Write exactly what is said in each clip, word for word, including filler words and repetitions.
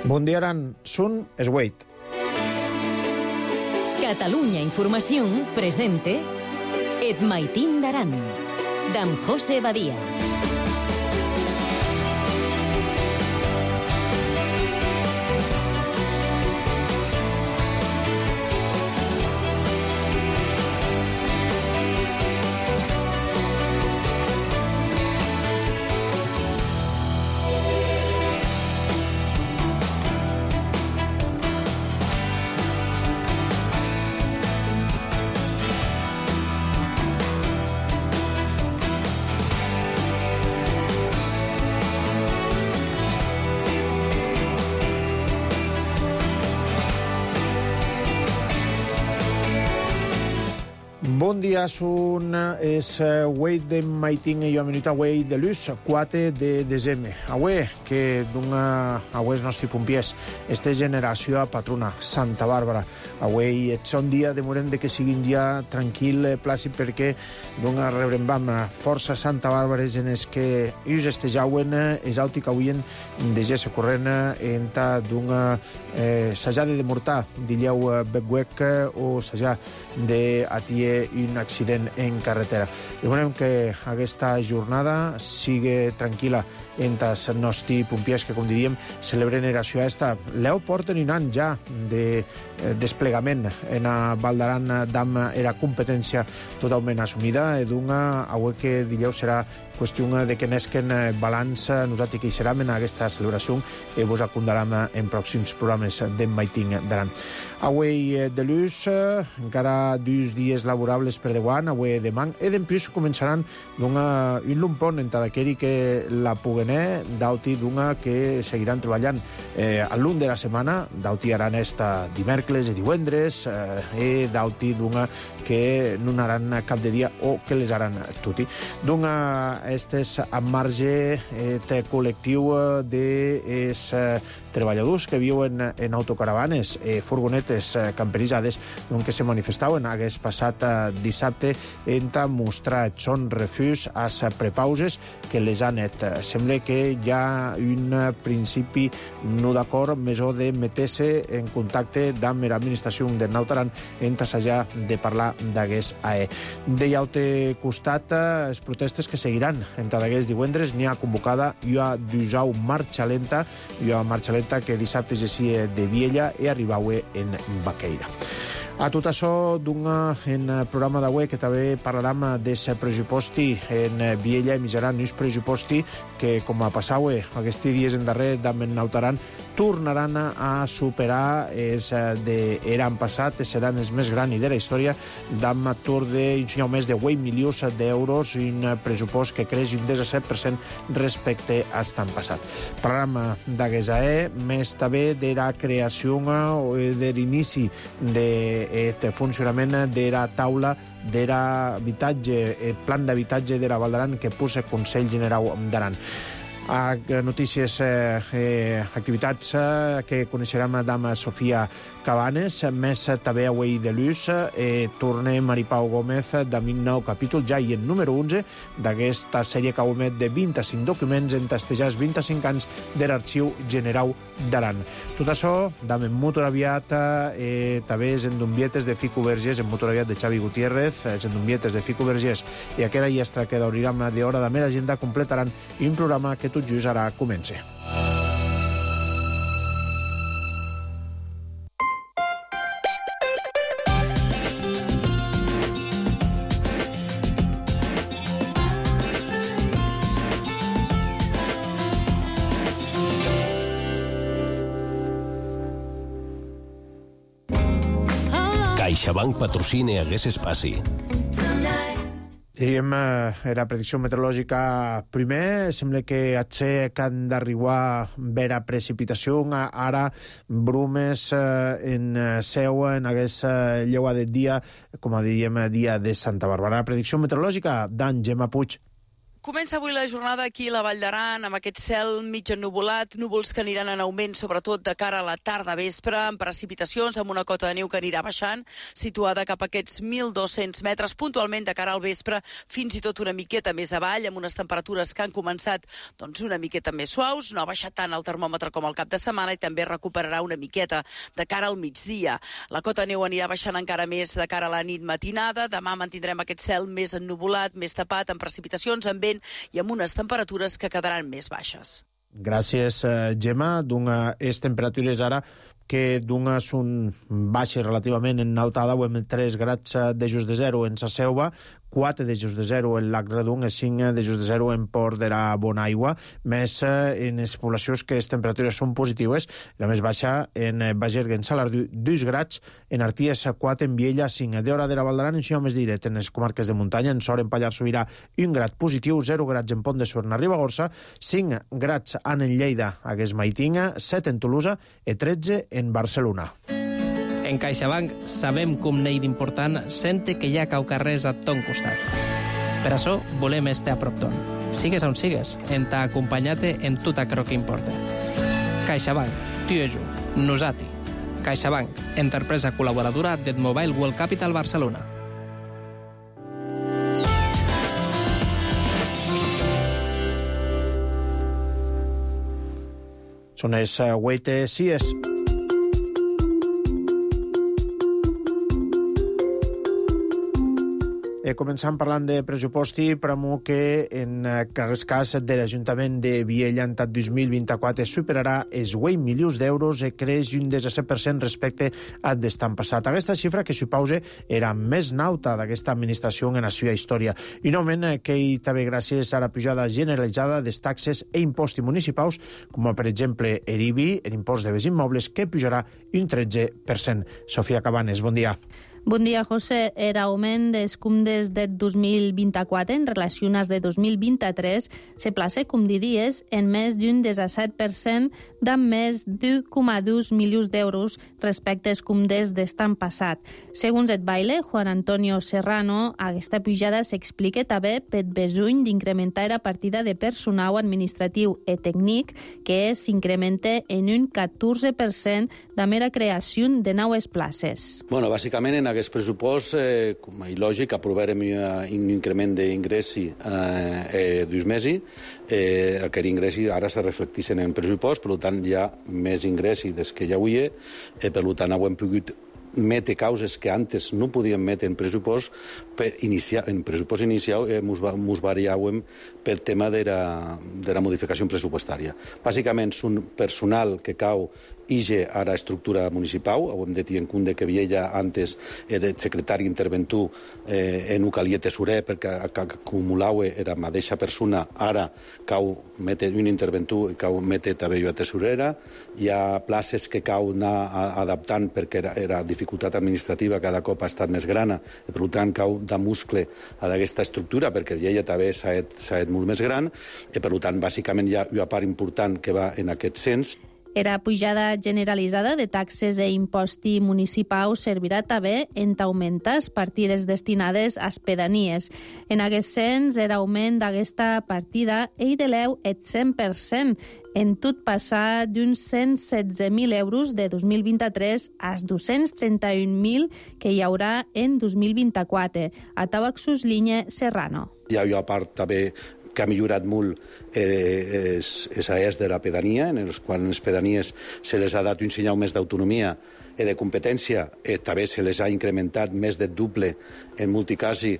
Bon dia, Aran. Sun es Wade. Catalunya Informació presente Et Maitín d'Aran, d'en José Badia. Bon dia, Sun es Wade de Maitín i jo minuta avui de l'ús quatre de desembre. Avui, que d'una avui els nostres pompiers, esta generació a patrona, Santa Bàrbara. Avui és un dia, demorem de que sigui un dia tranquil, plàcid, perquè d'una rebrem força Santa Bàrbara en els que us estejauen és alti que avui de gessa corrent enta d'una eh, sajada de mortar, dilleu beguec o sajada de atie un accident en carretera. Demanem que aquesta jornada sigui tranquil·la entre els nostres pompiers que, com diríem, celebren eració esta. L'eu porten un any ja de desplegament en a Val d'Aran d'am era competència totalment assumida i d'una avui que dileu serà qüestió de que nesquen balanç nosaltres que hi serem en aquesta celebració i vos acondarem en pròxims programes d'en Maitín d'Aran. Avui de l'ús, encara dos dies laborables per davant, avui demà, i d'empús començaran un lumpon entre d'aquell que la puguener, d'auti d'una que seguiran treballant eh, a l'un de la setmana, d'auti aran esta dimèrcles i divendres, eh, i d'auti d'una que no naran cap de dia o que les aran tutti. D'una estes en marge eh, col·lectiu de es, eh, treballadors que viuen en autocaravanes, eh, furgonetes eh, camperitzades, que se manifestaven hagués passat eh, dissabte en mostrar son refús a les prepauses que les han net. Sembla que hi ha un principi no d'acord, més o de meter-se en contacte amb l'administració de Nautaran en assajar de parlar d'hagués A E. De llaute costat, les protestes que seguiran entre d'aquests divendres n'hi ha convocada i ha d'usar marxa lenta, i ha marxa lenta que dissabte gessia de Viella i arribau en Baqueira. A tot això, d'un en programa d'avui que també parlarem dels pressuposti en Viella i mitjaran uns pressuposti que, com a passau aquests dies en darrer d'en Nautaran, tornaran a superar els d'eran passat, seran els més grans de la història d'am tour d'un més de vuit milions d'euros, un pressupost que creix un disset per cent respecte a l'any passat. Parlarem d'hagués A E, més també de la creació o de l'inici de funcionament de la taula de l'habitatge, el plan d'habitatge de la Val d'Aran que puja el Consell General d'Aran. A notícies, eh, eh, activitats eh, que coneixerem d'ama Sofia Cabanes, més també avui de l'ús, eh, torna Maripau Gómez de un nou capítol, ja i en número onze, d'aquesta sèrie que ha omet de vint-i-cinc documents en tastejars vint-i-cinc anys de l'Arxiu General d'Aran. Tot això, d'am en motor aviat, eh, també és en Dumbietes de Fico Vergés, en motor aviat de Xavi Gutiérrez, és en Dumbietes de Fico Vergés, i aquella llestra que d'obrirem d'hora de mera agenda completaran un programa que tot just ara comença. CaixaBank patrocina hagués espaci. Diríem, eh, la predicció meteorològica primer, sembla que atxe que han d'arribar vera precipitació, ara brumes eh, en seu, en aquesta lleua de dia, com a diríem, dia de Santa Bàrbara. La predicció meteorològica d'en Gemma Puig. Comença avui la jornada aquí a la Vall d'Aran amb aquest cel mig ennuvolat, núvols que aniran en augment sobretot de cara a la tarda vespre, amb precipitacions, amb una cota de neu que anirà baixant, situada cap a aquests mil dos-cents metres, puntualment de cara al vespre, fins i tot una miqueta més avall, amb unes temperatures que han començat doncs, una miqueta més suaus, no ha baixat tant el termòmetre com el cap de setmana i també recuperarà una miqueta de cara al migdia. La cota de neu anirà baixant encara més de cara a la nit matinada, demà mantindrem aquest cel més ennuvolat, més tapat, amb precipitacions, amb vent i amb unes temperatures que quedaran més baixes. Gràcies, Gemma. Dunga, és temperatures ara que dunga són baixes relativament en Nautada, ho hem tres grads de just de zero en Sa Selva, quatre de just de zero en Lac Redung i cinc de just de zero en Port de la Bonaigua, més en les poblacions que les temperatures són positives, la més baixa en Bagergue, en Salardú, dos grads, en Arties, quatre, en Viella, cinc. D'hora de la Val d'Aran, això més directe, en les comarques de muntanya, en Sort, en Pallars Sobirà, un grad positiu, zero grads en Pont de Suert, en Ribagorça, cinc grads en Lleida, a Guesmaitinga, set en Tolosa i tretze en Barcelona. En CaixaBank sabem com n'hi d'important sente que hi ha cau carrers a ton costat. Per això volem estar a prop ton. Sigues on sigues, en ta acompanyate en tot aquello que importa. CaixaBank, tu i jo, nosati. CaixaBank, empresa col·laboradora del Mobile World Capital Barcelona. Són els vuit sies. Eh, començant parlant de pressuposti, premo que en aquest cas de l'Ajuntament de Viella en dos mil vint-i-quatre superarà els vuit milions d'euros i creix un disset per cent respecte al d'estan passat. Aquesta xifra que supose era més nauta d'aquesta administració en la seva història. I nomen que hi també gràcies a la pujada generalitzada dels taxes i impostos municipals, com per exemple l'I B I, l'impost de béns immobles, que pujarà un tretze per cent. Sofia Cabanes, bon dia. Bon dia, José. El augment dels comptes de dos mil vint-i-quatre en relació als de dos mil vint-i-tres se plaça, com diries, en més d'un disset per cent d'amb més d'un coma dos milions d'euros respecte als comptes d'estan passat. Segons el baile, Juan Antonio Serrano, aquesta pujada s'explica també per besuny d'incrementar la partida de personal administratiu i tècnic, que s'incrementa en un catorze per cent de mera creació de noves places. Bueno, bàsicament en aquest pressupost, eh, com és lògic, aprovarem un increment d'ingressi eh, eh, dos mesos. Eh, aquest ingressi ara se reflecteixen en pressupost, per tant hi ha més ingressi des que ja ho hi ha, eh, per tant ho hem pogut mete causes que antes no podíem metre en pressupost, per iniciar, en pressupost inicial eh, mos, mos variàvem per tema de la, de la modificació pressupostària. Bàsicament, és un personal que cau ige a la estructura municipal, ho hem de tenir en compte que Viella antes era el secretari interventor, eh, no calia tesorer perquè acumulava era la mateixa persona, ara cau mete un interventor, cau mete també jo a tesorera, hi ha places que cau anar adaptant perquè era, era dificultat administrativa cada cop ha estat més grana, i per tant cau de muscle a aquesta estructura perquè Viella també s'ha fet molt més gran, i per tant bàsicament hi ha una part important que va en aquest sens. Era pujada generalitzada de taxes i imposti municipals servirà també en augmentar les partides destinades a les pedanies. En aquest sens, l'augment d'aquesta partida hi deleu el cent per cent, en tot passar d'uns cent setze mil euros de dos mil vint-i-tres als dos-cents trenta-un mil que hi haurà en dos mil vint-i-quatre. A Tabaxus Línia Serrano. Hi ha una part també que ha millorat molt eh, és, és a est de la pedania, en els quals les pedanies se les ha dat un senyal més d'autonomia i de competència, eh, també se les ha incrementat més de doble en multicasi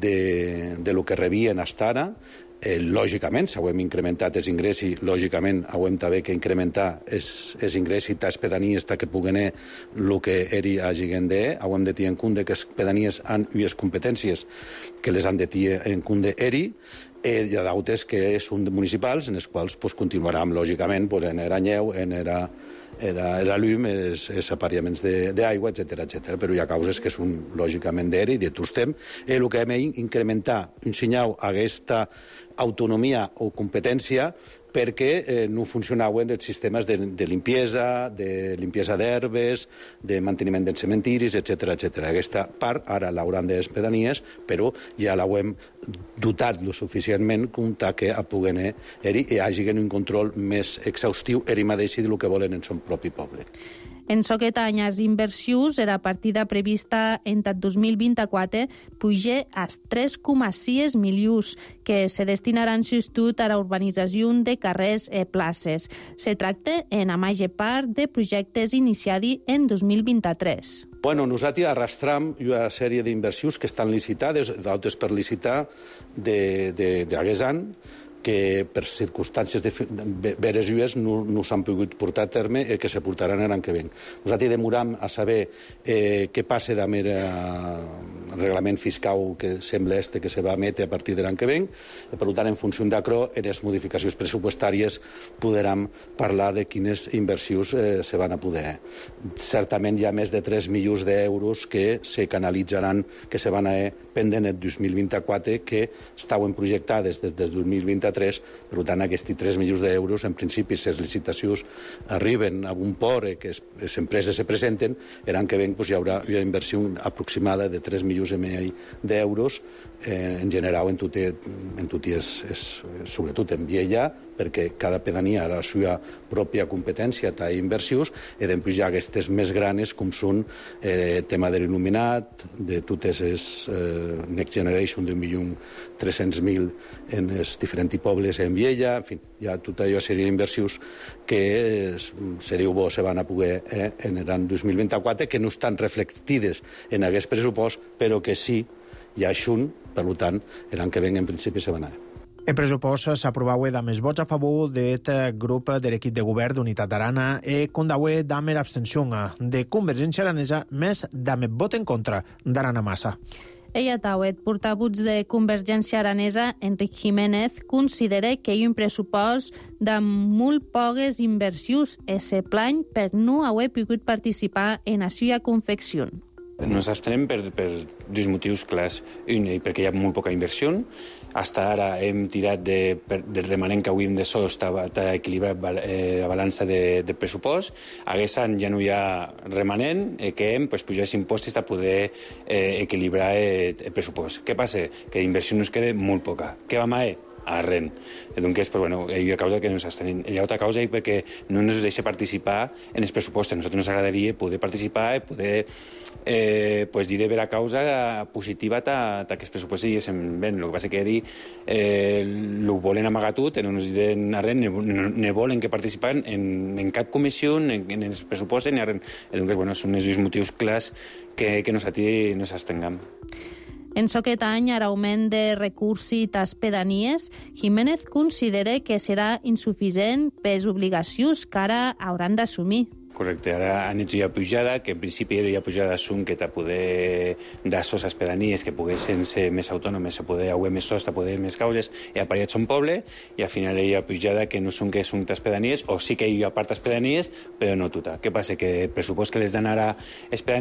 de, de lo que rebien fins ara. Eh, lògicament, si hem incrementat els ingressos, lògicament hem també que incrementar els, els ingressos de les pedanies que puguen ser el que eri a Giguendé. Hem de tenir en compte que les pedanies han unes competències que les han de tenir en compte eri. Eh, hi ha d'altres que són municipals, en els quals pues, continuaran, lògicament, pues, en era nyeu, en era, era, era llum, els, els apariaments d'aigua, etcètera, etcètera. Però hi ha causes que són, lògicament, d'era i de tostem. Eh, el que hem d'incrementar un senyal a aquesta autonomia o competència perquè eh, no funcionaven els sistemes de, de limpiesa, de limpiesa d'herbes, de manteniment dels cementiris, etcètera, etcètera. Aquesta part ara l'hauran de les pedanies, però ja l'hem dotat lo suficientment com que a puguen hi hagi un control més exhaustiu eri mateixi del que volen en son propi poble. En aquest any, les inversions, la partida prevista en el dos mil vint-i-quatre, puja a tres coma sis milions, que se destinaran justut a la urbanització de carrers i places. Se tracta, en la major part, de projectes iniciats en dos mil vint-i-tres. Bueno, nosaltres arrastram una sèrie d'inversions que estan licitades, d'altres per licitar, d'aquest any, que per circumstàncies de veres llues no, no s'han pogut portar a terme i que se portaran l'any que ve. Nosaltres demoram a saber eh, què passa amb el reglament fiscal que sembla este que se va emetre a partir de l'any que ve. Per tant, en funció d'això, en les modificacions pressupostàries podrem parlar de quines inversions eh, se van a poder. Certament hi ha més de tres milions d'euros que se canalitzaran, que se van a pendent el dos mil vint-i-quatre, que estaven projectades des del dos mil vint-i-tres. Per tant, aquests tres milions d'euros, en principi, si les licitacions arriben a un port que les empreses se presenten, l'any que ve hi haurà una inversió aproximada de tres milions i mig d'euros, en general, en tot, en tot és, és, sobretot en Viella, perquè cada pedania ha la seva pròpia competència a inversions, i després hi ha aquestes més granes, com són el eh, tema de l'il·luminat, de totes les eh, Next Generation d'un milió tres-cents mil en els diferents pobles en Viella, en fi, hi ha tota una sèrie d'inversions que eh, se diu bo, se van a poder eh, en l'any dos mil vint-i-quatre, que no estan reflectides en aquest pressupost, però que sí hi ha xunt, per tant, l'any que ve en principi se van a... El pressupost s'aprovava amb els vots a favor del grup de l'equip de govern d'Unitat Arana i condaué amb l'abstenció de Convergència Aranesa, més amb el vot en contra d'Arana Massa. Ella tauet, portavuts de Convergència Aranesa, Enric Jiménez, considera que hi ha un pressupost de molt poques inversions i se plany per no haver pogut participar en la seva confecció. Nos abstenem per, per dos motius clars. Un, perquè hi ha molt poca inversió. Hasta ara hem tirat de, per, del remanent que avui de sos està equilibrat eh, la balança de, de pressupost. Aquest any ja no hi ha remanent, eh, que hem pues, pujar els impostos per poder eh, equilibrar el, el pressupost. Què passa? Que d'inversió nos queda molt poca. Què vam a arren. Doncs, pues, bueno, hi ha causa que nos abstenim. Hi ha altra causa perquè no ens deixa participar en els pressupostos. A nosaltres ens agradaria poder participar i poder eh, pues, dir de veure causa positiva que aquests pressupostos hi ben. El que passa que dir eh, ho volen amagar tot, no ens diuen arren, ne volen que participen en, en cap comissió, en, en els pressupostos, ni arren. Doncs, bueno, són els dos motius clars que, que nosaltres nos abstenguem. En aquest any, l'augment de recursos a les pedanies, Jiménez considera que serà insuficient per les obligacions que ara hauran d'assumir. Correcte, ara han hecho ja pujada, que en principi hi ha pujada d'un que a poder dar sos a les pedanies que poguessin ser més autònomes, a poder haver més sos, a poder més causes, i aparellat son poble, i al final hi ha pujada que no són que són les pedanies, o sí que hi ha part de les pedanies, però no tota. Què passa? Que el pressupost que les dan ara a les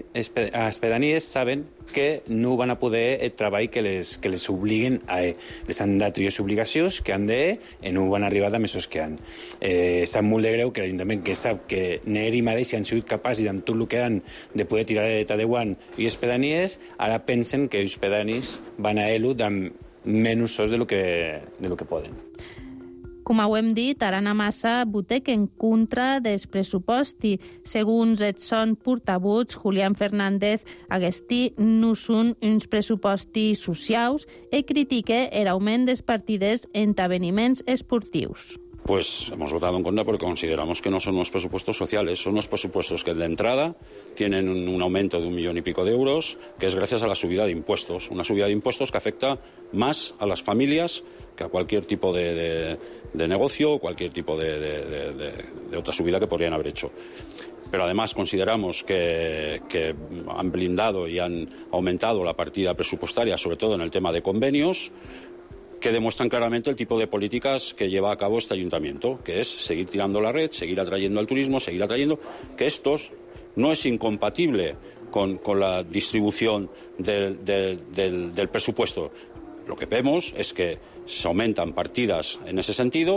pedanies saben que no van a poder el treball que les, que les obliguen a eh. les han dat les obligacions que han de i no van arribar amb els que han. Eh, sap molt de greu que l'Ajuntament, que sap que n'eri mateix han sigut capaços amb tot el que han de poder tirar de Tadeuan i les pedanies, ara pensen que els pedanis van a elu amb menys sos de lo que, de lo que poden. Com ho hem dit, Arana Massa votec en contra dels pressuposti. Segons el son portavuts, Julián Fernández, aquests no són uns pressuposti socials i critica l'augment dels partides en esdeveniments esportius. Pues hemos votado en contra porque consideramos que no son unos presupuestos sociales, son unos presupuestos que de entrada tienen un, un aumento de un millón y pico de euros, que es gracias a la subida de impuestos, una subida de impuestos que afecta más a las familias que a cualquier tipo de, de, de negocio o cualquier tipo de, de, de, de, de otra subida que podrían haber hecho. Pero además consideramos que, que han blindado y han aumentado la partida presupuestaria, sobre todo en el tema de convenios, que demuestran claramente el tipo de políticas que lleva a cabo este ayuntamiento, que es seguir tirando la red, seguir atrayendo al turismo, seguir atrayendo, que esto no es incompatible con, con la distribución del, del, del, del presupuesto. Lo que vemos es que se aumentan partidas en ese sentido,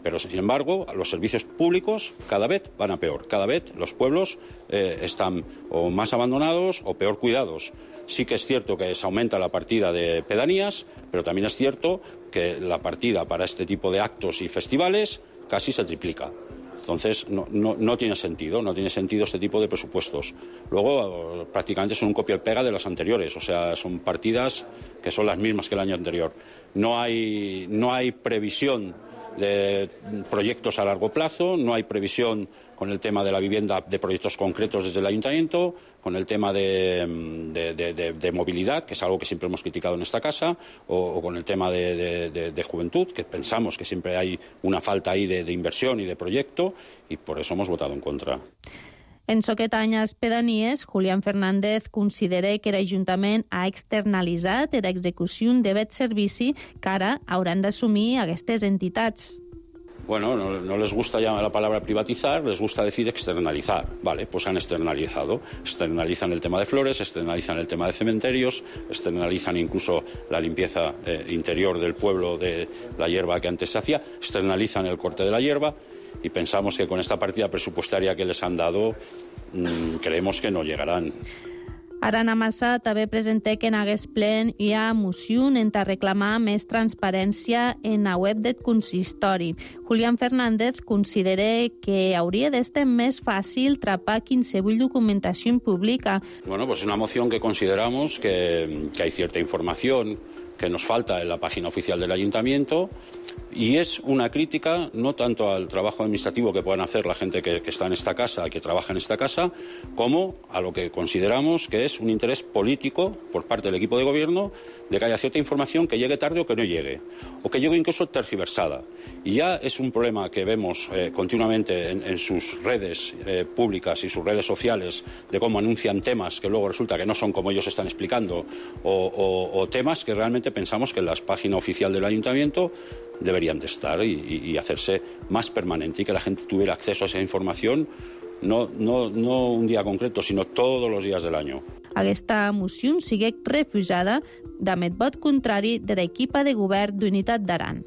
Pero, sin embargo, los servicios públicos cada vez van a peor. Cada vez los pueblos eh, están o más abandonados o peor cuidados. Sí que es cierto que se aumenta la partida de pedanías, pero también es cierto que la partida para este tipo de actos y festivales casi se triplica. Entonces, no, no, no tiene sentido, no tiene sentido este tipo de presupuestos. Luego, prácticamente son un copia y pega de las anteriores, o sea, son partidas que son las mismas que el año anterior. No hay, no hay previsión de proyectos a largo plazo, no hay previsión con el tema de la vivienda de proyectos concretos desde el Ayuntamiento, con el tema de, de, de, de, de movilidad, que es algo que siempre hemos criticado en esta casa, o, o con el tema de, de, de, de juventud, que pensamos que siempre hay una falta ahí de, de inversión y de proyecto, y por eso hemos votado en contra. En so que tanya les pedanies, Julián Fernández considera que l'Ajuntament ha externalitzat l'execució d'aquest servici que ara hauran d'assumir aquestes entitats. Bueno, no, no les gusta ya la palabra privatizar, les gusta decir externalizar. Vale, pues han externalizado. Externalizan el tema de flores, externalizan el tema de cementerios, externalizan incluso la limpieza eh, interior del pueblo de la hierba que antes se hacía, externalizan el corte de la hierba. Y pensamos que con esta partida presupuestaria que les han dado, mmm, creemos que no llegarán. Arana Massa també presenta que en aquest plen hi ha moció en reclamar més transparència en la web del consistori. Julián Fernández considera que hauria d'estar més fàcil trapar qualsevol documentació pública. Bueno, pues una moción que consideramos que, que hay cierta información que nos falta en la página oficial del Ayuntamiento, y es una crítica no tanto al trabajo administrativo que puedan hacer la gente que, que está en esta casa, que trabaja en esta casa, como a lo que consideramos que es un interés político por parte del equipo de gobierno de que haya cierta información que llegue tarde o que no llegue, o que llegue incluso tergiversada. Y ya es un problema que vemos eh, continuamente en, en sus redes eh, públicas y sus redes sociales, de cómo anuncian temas que luego resulta que no son como ellos están explicando, o, o, o temas que realmente pensamos que en la página oficial del Ayuntamiento deberían de estar y, y hacerse más permanente, y que la gente tuviera acceso a esa información no, no, no un día concreto, sino todos los días del año. Aquesta moció sigue refusada amb el vot contrari de l'equip de govern d'Unitat d'Aran.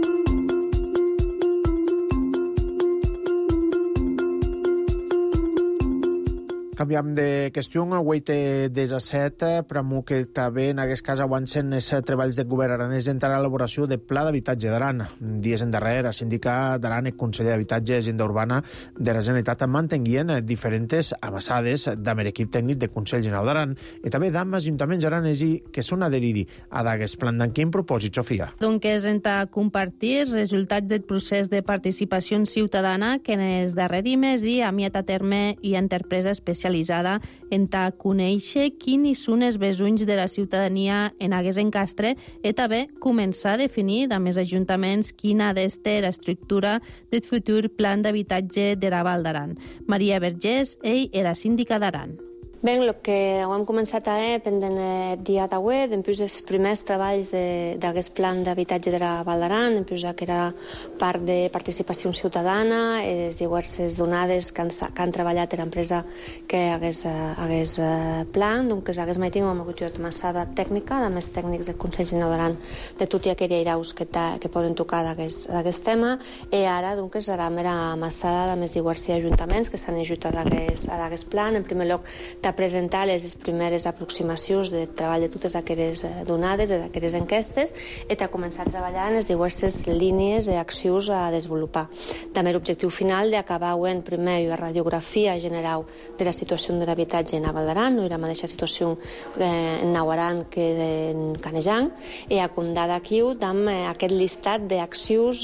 Canviam de qüestió, avui té disset, però que també en aquest cas avancen els treballs del govern aranès en l'elaboració del Pla d'Habitatge d'Aran. Dies endarrere, sindicat d'Aran, el conseller d'Habitatge i Agenda Urbana de la Generalitat mantenguien diferents avançades amb l'equip tècnic del Consell General d'Aran i també amb ajuntaments aranesi que són adherits a d'aquest plan. En quin propòsit, Sofia? Donc és en compartir els resultats del procés de participació ciutadana que en els darrers mesos ha miat a terme i interpresa especial en ta conèixer quins són els besonys de la ciutadania en aquest encastre i també començar a definir amb els ajuntaments quina ha d'estar l'estructura del futur plan d'habitatge de la Val d'Aran. Maria Vergés, ell era síndica d'Aran. Bé, el que hem començat a fer pendent el dia d'avui, després dels primers treballs d'aquest plan d'habitatge de la Val d'Aran, després que era part de participació ciutadana, les diverses donades que han, que han treballat l'empresa que hagués, hagués plan, doncs que hagués mai tingut una activitat massada tècnica, de més tècnics del Consell General d'Aran, de tot i aquella iraus que, ta, que poden tocar d'aquest tema, i ara doncs serà mera massada de més diversos ajuntaments que s'han ajudat a d'aquest plan. En primer lloc, a presentar les primeres aproximacions de treball de totes aquelles donades, d'aquelles enquestes, i a començar a treballar en les diverses línies i accions a desenvolupar. També l'objectiu final d'acabar en primer la radiografia general de la situació de l'habitatge en Val d'Aran, no era la mateixa situació en Nauaran que en Canejan, i a comptar d'aquí amb aquest llistat d'accions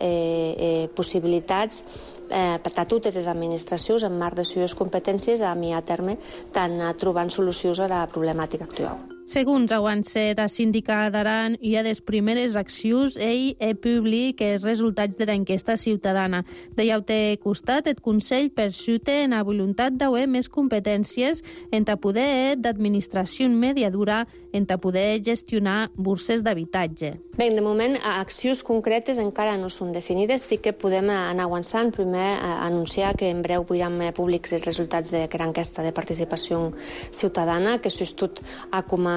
i possibilitats Eh, per a totes les administracions en marc de les seves competències a mi a terme tant trobant solucions a la problemàtica actual. Segons avança la síndica d'Aran, hi ha les primeres accions ell he publicat els resultats de l'enquesta ciutadana. De llaute costat, el Consell persute en la voluntat d'haver més competències en ta poder d'administració mediadora, en ta poder gestionar borses d'habitatge. Bé, de moment, accions concretes encara no són definides. Sí que podem anar avançant. Primer, anunciar que en breu veurem públics els resultats d'aquesta enquesta de participació ciutadana, que s'ha estat a com a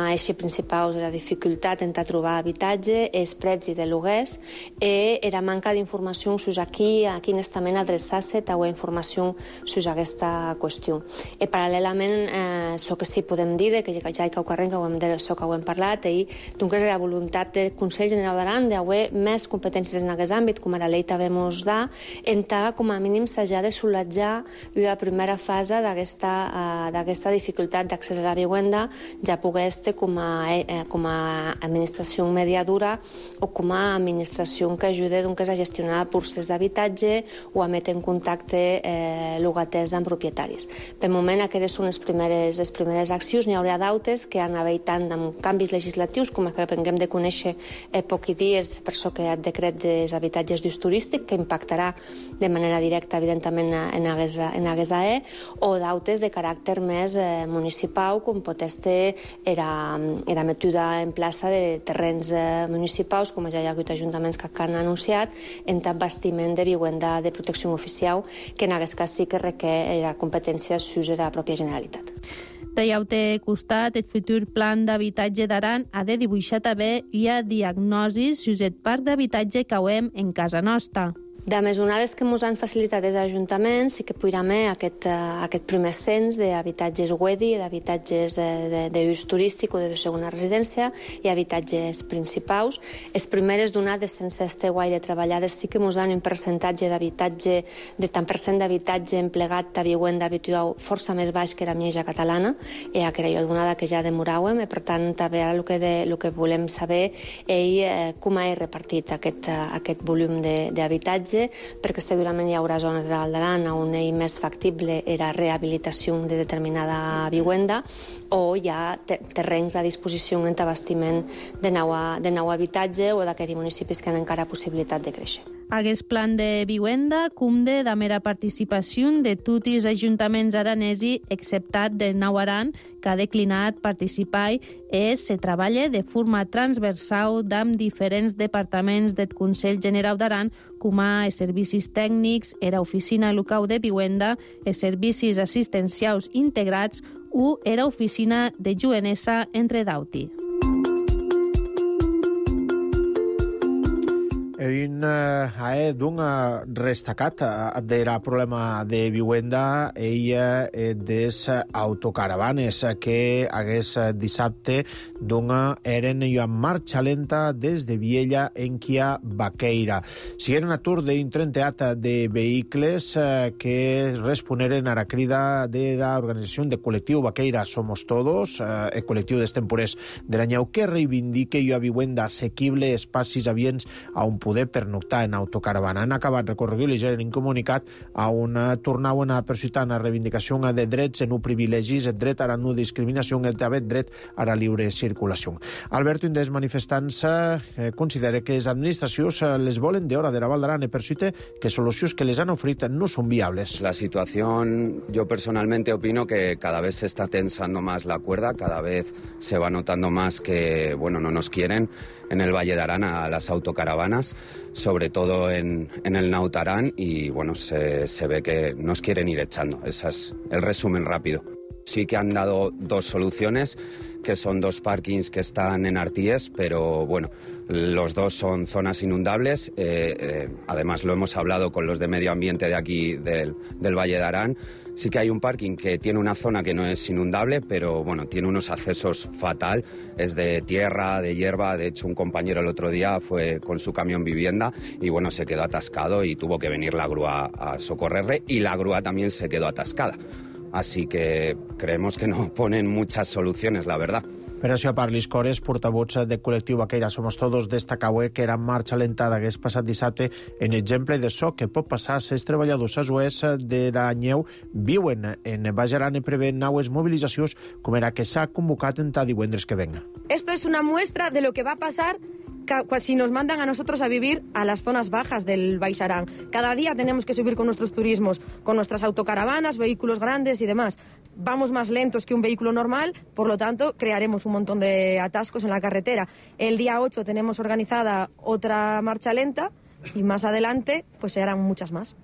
a eixi principal la dificultat en trobar habitatge, els preus de lloguers i la manca d'informació sobre aquí, a quin estament adreçar-se o informació sobre aquesta qüestió. I paral·lelament, eh, això que sí podem dir, que ja hi cau carrer, que ho hem, això que ho hem parlat, i doncs és la voluntat del Consell General d'Aran d'haver més competències en aquest àmbit, com la llei també ens da, en tal, com a mínim s'ha de solatjar una primera fase d'aquesta uh, dificultat d'accés a la vivenda, ja poder estar com a, eh, com a administració mediadora o com a administració que ajuda doncs, a gestionar el procés d'habitatge o a metre en contacte eh, llogaters amb propietaris. Per moment, aquestes són les primeres, les primeres accions. N'hi haurà d'altres que han hagut tant amb canvis legislatius com que venguem de conèixer eh, pocs dies, per això que hi ha el decret dels habitatges d'ús turístic, que impactarà de manera directa, evidentment, en aquest A E, o d'altres de caràcter més eh, municipal, com pot ser la, la metuda en plaça de terrenys eh, municipals, com ja hi ha hagut ajuntaments que han anunciat, en tant bastiment de vivenda de protecció oficial, que en aquest cas sí que requer la competència sobre la pròpia Generalitat. D'altre costat, el futur plan d'habitatge d'Aran ha de dibuixar també i a diagnosis sobre el parc d'habitatge que hem en casa nostra. De mesonades que ens han facilitat els ajuntaments i que puguem aquest, aquest primer cens d'habitatges U E D I, d'habitatges d'ús turístic o de segona residència i habitatges principals. Les primeres donades sense estar gaire treballades sí que ens dan un percentatge d'habitatge, de tant per cent d'habitatge emplegat a vivenda habitual força més baix que la mitjana catalana, i aquella donada que ja demoràvem, i per tant també el que, de, el que volem saber és eh, com ha repartit aquest, aquest volum d'habitatge, perquè segurament hi haurà zones de la Val d'Aran on és més factible la rehabilitació de determinada vivenda o hi ha terrenys a disposició en abastiment de nou, de nou habitatge o d'aquells municipis que han encara possibilitat de créixer. Aquest plan de vivenda compte amb la participació de tots els ajuntaments aranesi, exceptat de Nou Aran, que ha declinat participar, i se treballa de forma transversal amb diferents departaments del Consell General d'Aran, com a els servicis tècnics, era oficina local de vivenda, els servicis assistencials integrats o era oficina de Juenesa, entre d'altres. Un eh, d'un destacat del problema de vivenda ella eh, des autocaravanes que hagués dissabte d'un eren en marxa lenta des de Viella en Kia Baqueira. Siguen un atur d'intrenteat de vehicles eh, que responeren a la crida de l'organització de col·lectiu Baqueira Somos Todos, eh, el col·lectiu d'extemporers de l'Anyeu, que reivindique una vivenda assequible, espacis avients a un poder pernoctar en autocaravana. Han acabat recorregut i en comunicat a una tornauen a persuitar una reivindicació de drets en un privilegis, el dret a la no discriminació, el també dret a la lliure circulació. Alberto, un dels manifestants, eh, considera que les administracions les volen de hora de la Val d'Aran i persuite que solucions que les han ofrit no són viables. La situación, yo personalmente opino que cada vez se está tensando más la cuerda, cada vez se va notando más que, bueno, no nos quieren en el Valle de Arán a las autocaravanas, sobre todo en, en el Nautarán, y bueno, se, se ve que nos quieren ir echando. Ese es el resumen rápido. Sí que han dado dos soluciones, que son dos parkings que están en Arties, pero bueno, los dos son zonas inundables. Eh, eh, además, lo hemos hablado con los de medio ambiente de aquí, del, del Valle de Arán. Sí que hay un parking que tiene una zona que no es inundable, pero bueno, tiene unos accesos fatal. Es de tierra, de hierba. De hecho, un compañero el otro día fue con su camión vivienda y bueno, se quedó atascado y tuvo que venir la grúa a socorrerle, y la grúa también se quedó atascada. Así que creemos que no ponen muchas soluciones, la verdad. Per això, a part, l'Iscores, portavots del col·lectiu Baqueira Somos Todos, destacava que era marxa lenta d'aquest passat dissabte en exemple de so que pot passar si els treballadors ajuers de la Nyeu viuen en Baix Aran i prevén naues mobilitzacions com era que s'ha convocat en tal divendres que venga. Esto es una muestra de lo que va a pasar si nos mandan a nosotros a vivir a las zonas bajas del Baix Aran. Cada día tenemos que subir con nuestros turismos, con nuestras autocaravanas, vehículos grandes y demás. Vamos más lentos que un vehículo normal, por lo tanto, crearemos un montón de atascos en la carretera. El día ocho tenemos organizada otra marcha lenta y más adelante pues se harán muchas más.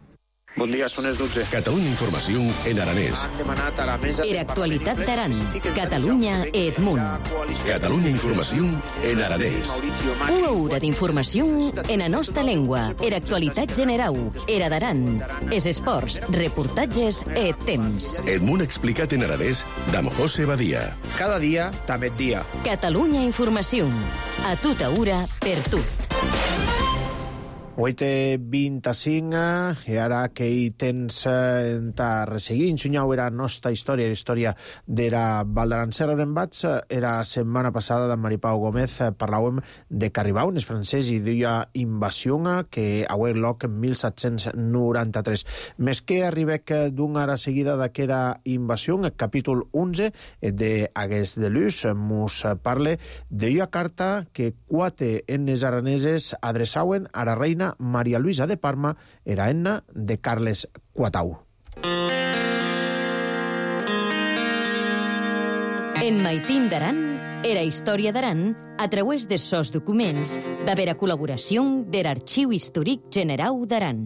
Bon dia, són les dotze. Catalunya Informació en aranès. Han demanat a la mesa... Era actualitat d'Aran. Catalunya e Edmunt. Catalunya Informació en aranès. Una hora d'informació en la nostra llengua. Era actualitat generau. Era d'Aran. Es esports, reportatges e temps. Edmunt explicat en aranès d'Am José Badia. Cada dia, també dia. Catalunya Informació. A tota hora, per tu. vuit i vint-i-cinc, i ara que hi tens a resseguir, ensenyau era nostra història, la història d'era Val d'Aran. Serrem vaig, era setmana passada de Maripau Gómez, parlàvem de Carribau, els francès, i d'una invasió que haué loc en mil set-cents noranta-tres. Més que arribec d'una hora seguida d'aquera invasió, el capítol onze de Aguest de Luz mos parle d'una carta que quatre en les araneses adreçauen a la reina Maria Luisa de Parma, era enna de Carles Quatau. En Maitín d'Aran, era història d'Aran a través de sos documents d'haver a col·laboració de l'Arxiu Històric Generau d'Aran.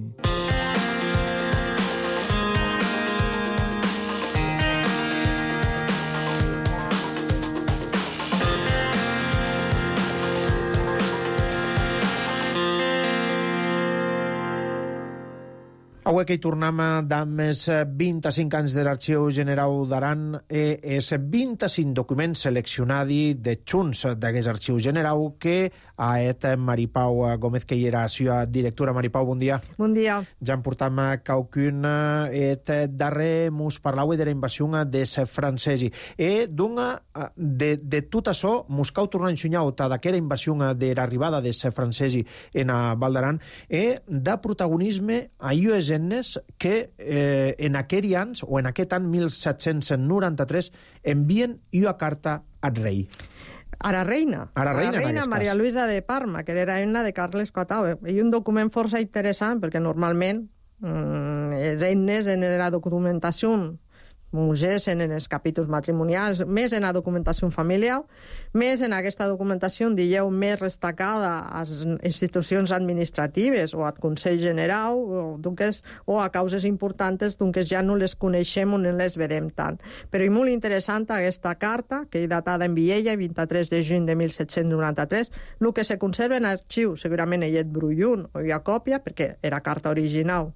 Avui que hi tornem d'amb els vint-i-cinc anys de l'Arxiu Generau d'Aran e els vint-i-cinc documents seleccionats de junts d'aquest Arxiu Generau que ha et Maripau Gómez, que hi era la directora. Maripau, bon dia. Bon dia. Ja en portam qualcun et darrer mos parlau de la invasió dels francesos. E d'una, de, de tot això, mos cau tornar a ensenyar d'aquella invasió de l'arribada dels francesos en Val d'Aran e de protagonisme a I U S que eh, en aquell anys, o en aquest any mil set-cents noranta-tres, envien una carta al rei. A la reina. A la reina, a la reina Maria Luisa de Parma, que era una de Carles Quatau. I un document força interessant, perquè normalment mm, els eines en la documentació mugers en els capítols matrimonials, més en la documentació familiar, més en aquesta documentació dieu més destacada a les institucions administratives o al Consell General o, dunques, o a causes importants, doncs ja no les coneixem o no les vedem tant. Però és molt interessant aquesta carta, que és datada en Viella, vint-i-tres de juny de mil set-cents noranta-tres, el que se conserva en arxiu, segurament ell et brullun o hi ha còpia, perquè era carta original,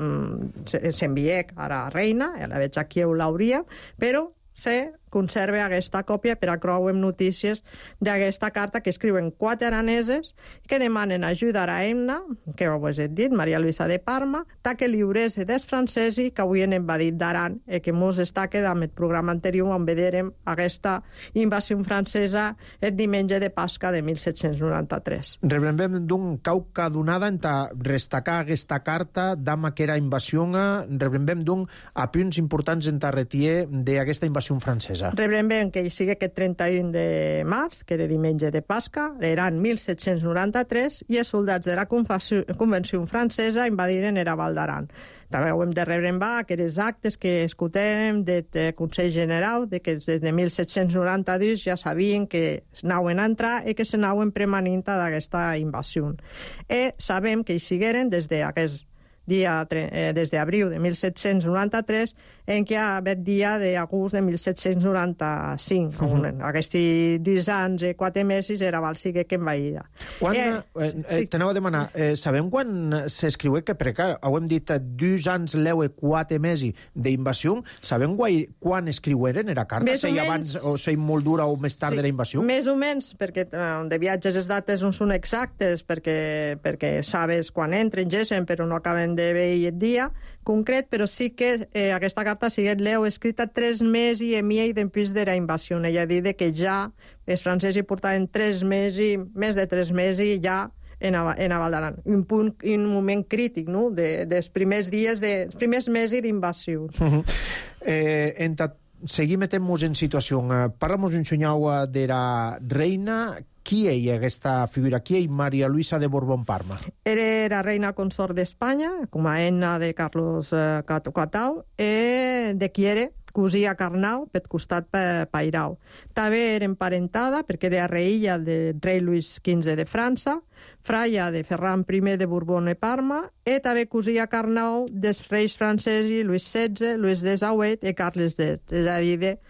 s'envié a la reina, la veig aquí ho l'hauria, però se conserva aquesta còpia per a creuar notícies d'aquesta carta que escriuen quatre araneses que demanen ajuda a la Emna, que ho he dit, Maria Luisa de Parma, ta que lliurés dels francesos que avui han invadit d'Aran i que mos està quedant amb el programa anterior on veurem aquesta invasió francesa el diumenge de Pasca de mil set-cents noranta-tres. Rebrem d'un cauca donada en destacar aquesta carta d'ama que era invasió, rebrem d'un a punts importants en retier d'aquesta invasió francesa. Rebrem bé que hi sigui aquest trenta-un de març, que era diumenge de Pasca, eren mil set-cents noranta-tres, i els soldats de la Convenció francesa invadiren era Val d'Aran. També ho hem de rebre en va aquells actes que escoltem del Consell General, de que des de mil set-cents noranta-dos ja sabien que anaven a entrar i que s'anaven premanint d'aquesta invasió. I sabem que hi sigueren des d'aquest dia, eh, des d'abril de mil set-cents noranta-tres, en què ha hagut dia d'agost de mil set-cents noranta-cinc. Uh -huh. Aquests dix anys i quatre mesos era val sigue que envaïda. Quan, eh, eh, sí. T'anava a demanar, eh, sabem quan s'escriu que, perquè clar, ho hem dit, dos anys, leu i quatre mesos d'invasió, sabem guai, quan escriueren era carta? Sei abans o sei molt dura o més tard sí, de la invasió? Més o menys, perquè eh, de viatges les dates no són exactes, perquè, perquè sabes quan entren, gessen, però no acaben de veure el dia concret, però sí que eh, aquesta carta siguet l'heu escrita tres mesos i mig després de la invasió. Ella ha dit que ja els francesos portaven tres mesos, més de tres mesos ja en a, en a Val d'Aran. Un punt, un moment crític, no?, de, dels primers dies, de, dels primers mesos d'invasió. Uh -huh. eh, en seguim metent-nos en situació. Parla-nos un senyau de la reina. Qui és aquesta figura? Qui és Maria Luisa de Borbón-Parma? Era la reina consort d'Espanya, com a enna de Carlos eh, Quatau, i de Quiere, cosí a Carnau, per costat Pairau. També era emparentada, perquè era reïlla del rei Luis quinze de França, fraia de Ferran primer de Borbón i Parma, e també cosia Carnau dels reis francesos Lluís setze, Lluís dèsset i Carles deu. És a dir, de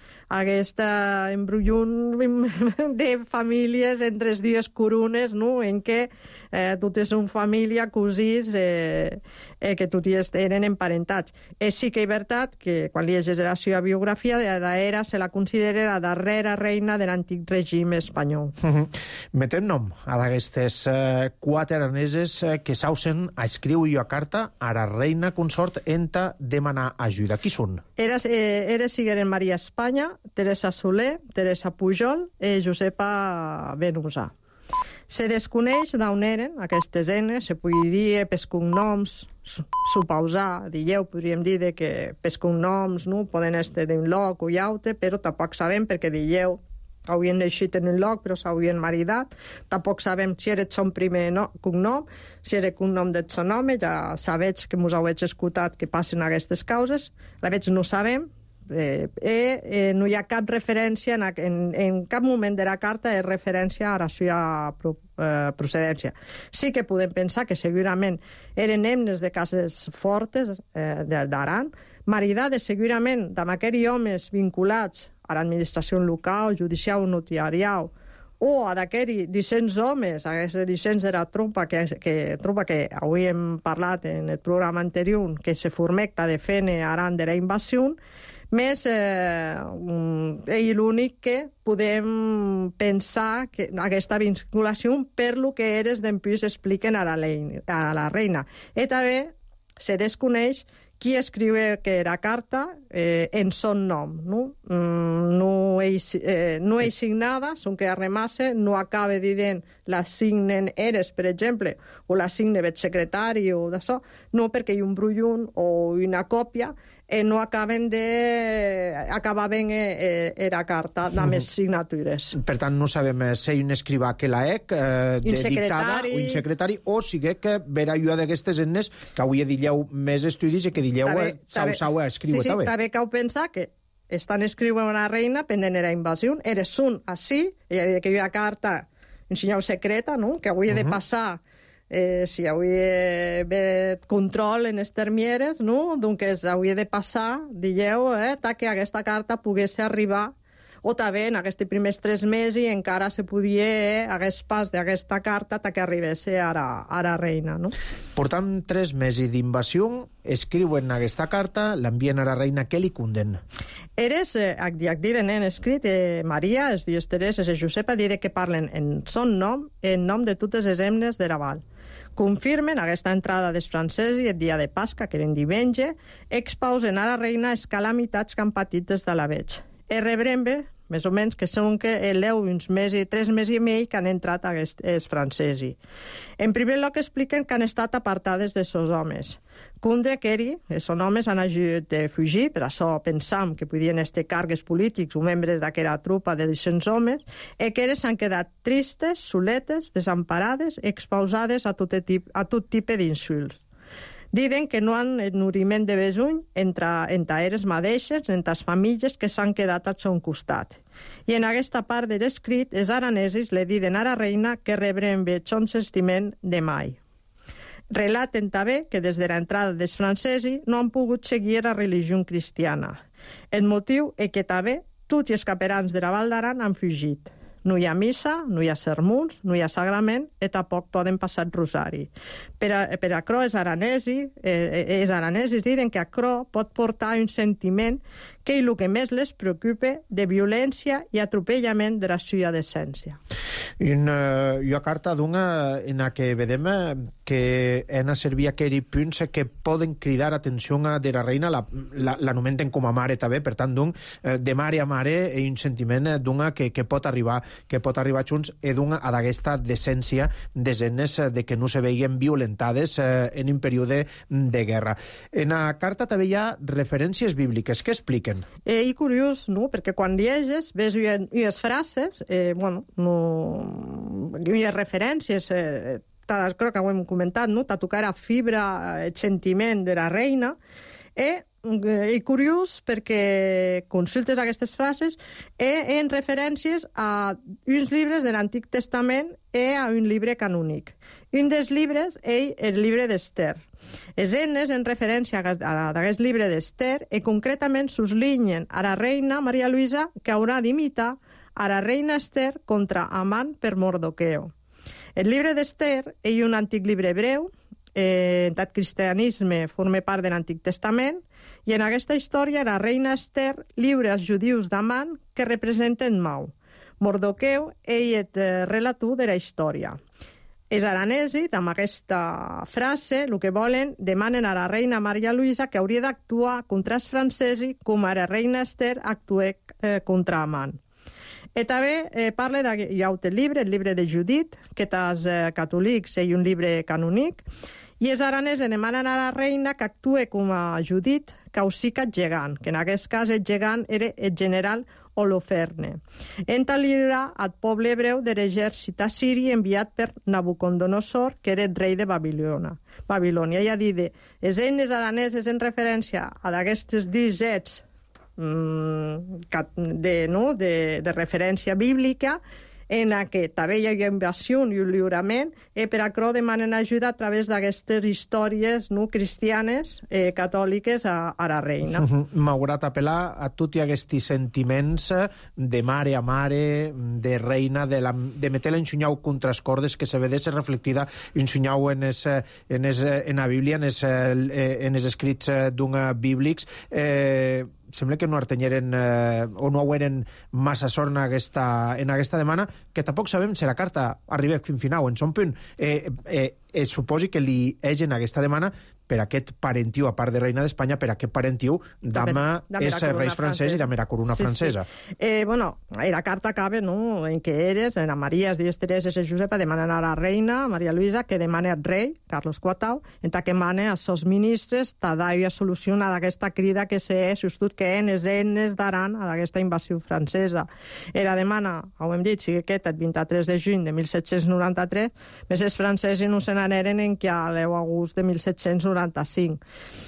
aquesta embrullun de famílies entre les dues corones, no? En què eh, totes són família, cosins, eh, eh, que totes eren emparentats. És sí que és veritat que quan llegeix la seva biografia, d'era se la considera la darrera reina de l'antic règim espanyol. Uh -huh. Metem nom a d'aquestes eh, quatre araneses eh, que s'ausen a escriure jo a carta a la reina consort enta demanar ajuda. Qui són? Era, eh, era sigueren Maria Espanya, Teresa Soler, Teresa Pujol i Josepa Benusà. Se desconeix d'on eren aquestes enes, se podria pels cognoms supausar, dieu, podríem dir de que pels cognoms no, poden estar d'un lloc o llaute, però tampoc sabem perquè dieu haurien naixit en un lloc però s'haurien maridat, tampoc sabem si era el seu primer no, cognom, si era el cognom del seu home, ja sabeig que mos heu escoltat que passen aquestes causes, la veig no sabem, Eh, eh, eh, no hi ha cap referència en, en, en cap moment de la carta és referència a la seva pro, eh, procedència. Sí que podem pensar que segurament eren hemnes de cases fortes eh, d'Aran, maridades segurament amb aquells homes vinculats a l'administració local, judicial o notarial, o a d'aquells discents homes, a aquests discents de la tropa que, que, tropa que avui hem parlat en el programa anterior, que se formecta de fene Aran de la invasió, més eh, ell l'únic que podem pensar que aquesta vinculació per lo que eres d'empús expliquen a la, lei, a la reina. I també se desconeix qui escriu que era carta eh, en son nom. No, mm, no, és, eh, no és signada, són que arremasse, no acaba dient la signen eres, per exemple, o la signe el secretari o d'això, no perquè hi ha un brullun o una còpia eh, no acaben de... acabaven eh, era carta amb les signatures. Per tant, no sabem si hi ha un escrivà que la ec eh, de dictada, o un secretari, o sigui que vera jo d'aquestes ennes que avui dieu més estudis i que dieu sau-sau a escriure. Sí, sí, també cal pensar que estan escrivint una reina pendent de la invasió, eres un així, que hi ha carta, un senyal secreta, no? Que avui he de passar Eh, si hauria de control en les termieres, no? Doncs hauria de passar, dieu, eh, que aquesta carta pogués arribar, o també en aquests primers tres mesos encara se podia, eh, hagués pas d'aquesta carta que arribés a la, a la reina, no? Portant tres mesos d'invasió, escriuen aquesta carta, l'envien a la reina, què li conden? Eres, eh, diuen en escrit, eh, Maria, els dies Tereses i Josepa, diuen que parlen en son nom, en nom de totes les hemnes de Raval. Confirmen aquesta entrada dels francesos i el dia de Pasca, que eren diumenge, expausen a la reina les calamitats que han patit des de la veig. I rebrem bé, més o menys, que són que eleu uns mesos, tres mesos i mig que han entrat els francesos. En primer lloc expliquen que han estat apartades dels seus homes. Kunde, Keri, els seus homes han hagut de fugir, per això pensam que podien estar càrrecs polítics o membres d'aquella trupa de discents homes, i que s'han quedat tristes, soletes, desemparades, expausades a tot tipus a tot tipus d'insults. Diuen que no han enuriment de besuny entre, entre elles mateixes, entre les famílies que s'han quedat al seu costat. I en aquesta part de l'escrit, els aranesos li diuen a la reina que rebrem bé son sentiment de mai. Relaten també que des de l'entrada dels francesos no han pogut seguir la religió cristiana. El motiu és que també tots els caperans de la Val d'Aran han fugit. No hi ha missa, no hi ha sermons, no hi ha sagrament i tampoc poden passar el rosari. Per a, per a Cro, els aranesos, eh, els aranesos diuen que a Cro pot portar un sentiment que és el que més les preocupa de violència i atropellament de la seva decència. Una, una carta d'una en la que vedem que en a servir aquells punts que poden cridar atenció de la reina, l'anomenten la, com a mare també, per tant, d'un, de mare a mare, i un sentiment d'una que, que pot arribar que pot arribar junts i d'una a d'aquesta decència d'escenes de que no se veien violentades eh, en un període de guerra. En la carta també hi ha referències bíbliques. Què expliquen? Eh, I curiós, no? Perquè quan lleges, ves unes frases, eh, bueno, no... unes referències, eh, crec que ho hem comentat, no? Ta tocar a fibra el sentiment de la reina, i i curiós perquè consultes aquestes frases e en referències a uns llibres de l'Antic Testament e a un llibre canònic. Un dels llibres és el llibre d'Ester. Les enes en referència a aquest llibre d'Ester e concretament s'uslinyen a la reina Maria Luisa que haurà d'imitar a la reina Ester contra Amant per Mordoqueo. El llibre d'Ester és un antic llibre hebreu, eh, en el cristianisme forma part de l'Antic Testament, i en aquesta història la reina Ester lliura als judius d'Amant que representen Mau. Mordoqueu és el relator de la història. Els aranesos, amb aquesta frase, el que volen, demanen a la reina Maria Luisa que hauria d'actuar contra els francesos com a la reina Ester actués eh, contra Amant. I també eh, parla de hi ha un llibre, el llibre de Judit, que els eh, catòlics és un llibre canònic, i els aranesos demanen a la reina que actue com a Judit, causica gegant, que en aquest cas el gegant era el general Holoferne. Entalirà al poble hebreu de l'exèrcit assiri enviat per Nabucodonosor, que era el rei de Babilònia. Babilònia. I ha dit, les eines araneses en referència a aquests disets de, no? de, de referència bíblica, en què també hi ha invasió i un lliurament, i per això demanen ajuda a través d'aquestes històries no, cristianes, eh, catòliques, a, a la reina. M'haurà d'apel·lar a tots aquests sentiments de mare a mare, de reina, de, la, de meter l'ensunyau contra les cordes, que se vedés reflectida ensunyau en, es, en, es, en la Bíblia, en els en es escrits d'un bíblics. Eh, sembla que no artenyeren eh, o no ho eren massa sort en aquesta, en aquesta demana, que tampoc sabem si la carta arriba fins final. En son punt, eh, eh, es suposi que li egen aquesta demana per aquest parentiu, a part de reina d'Espanya, per aquest parentiu d'ama és reis francès i de la corona sí, francesa. Sí. Eh, bueno, la carta acaba no, en què eres, en la Maria, es diu Teresa i Josepa, demanen a la reina, Maria Luisa, que demane al rei, Carlos quatre, en que mane als seus ministres, tadai a solucionar d'aquesta crida que se és just que en les enes d'Aran a aquesta invasió francesa. Era demana, ho hem dit, sigui aquest, el vint-i-tres de juny de mil set-cents noranta-tres, més els francesos no se n'aneren en que a l'eu agost de mil set-cents noranta-cinc.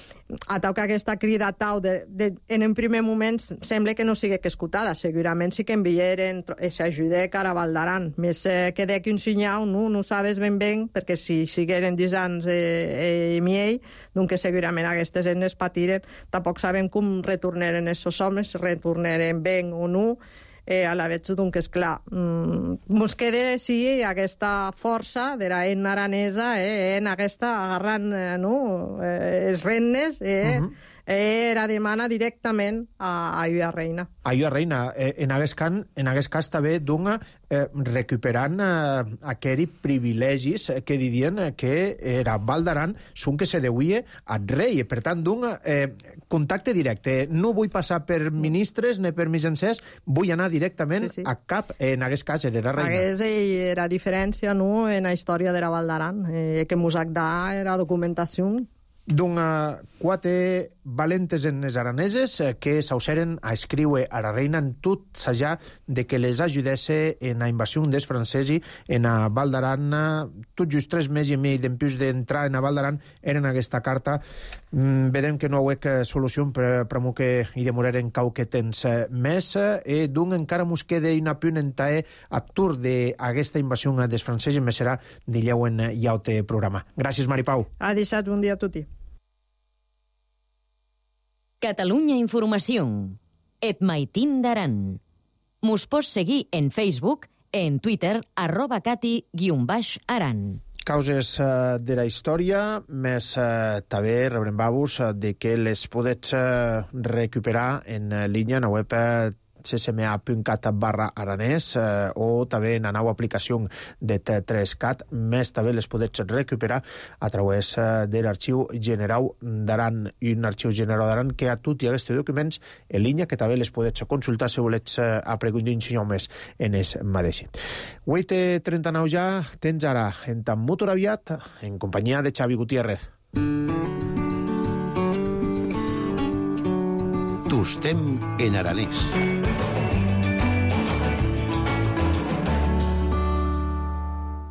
A tau que aquesta crida tau de, de, en un primer moment sembla que no sigui escoltada, segurament sí que enviaren s'ajuda cara a Val d'Aran, més eh, que de que un sinyau no, no sabes ben ben, perquè si sigueren dix anys eh, eh, miei, doncs segurament aquestes enes patiren, tampoc sabem com retornaren aquests homes, retornaren ben o no. Eh, a la veig, doncs, esclar, mm, mos queda, sí, aquesta força de la en aranesa, eh, en aquesta agarrant, eh, no?, eh, els rennes, eh, uh -huh. eh, era demana directament a, a Llua Reina. A Llua Reina. Eh, en aquest cas, en aquest cas també, doncs, eh, recuperant eh, aquells privilegis que didien que era Val d'Aran, són que se deuia al rei. Per tant, doncs, eh, contacte directe. No vull passar per ministres ni per mitjancers, vull anar directament sí, sí. a cap, en aquest cas era reina. Aquesta era diferència, no?, en la història de la Val d'Aran, eh, que mos ha de era documentació. Doncs uh, quatre valentes en les araneses eh, que s'auseren a escriure a la reina en tot s'allà de que les ajudesse en la invasió dels francesos en a Val d'Aran. Tot just tres mesos i mig d'empús d'entrar en a Val d'Aran eren aquesta carta. Mm, vedem que no ho hauec solució, però per que hi demoraren qualque temps més. Eh, doncs encara mos queda una punt en tae actur d'aquesta invasió dels francesos, més serà d'illeu en llaute programa. Gràcies, Mari Pau. Ha deixat bon dia a tutti. Catalunya Informació. Et maitin d'Aran. Mos pots seguir en Facebook, en Twitter, arroba cati guion baix aran. Causes uh, de la història, més uh, també rebrem babos uh, de que les podets uh, recuperar en uh, línia en la web uh, c s m a punt cat barra aranès eh, o també en la nova aplicació de T tres cat, més també les podets recuperar a través eh, de l'Arxiu General d'Aran, un Arxiu General d'Aran que a tots aquests documents en línia, que també les podets consultar si volets eh, apreguntar un senyor més en es mateix. vuit i trenta-nou ja, tens ara en tan motor aviat, en companyia de Xavi Gutiérrez. Tustem en aranès.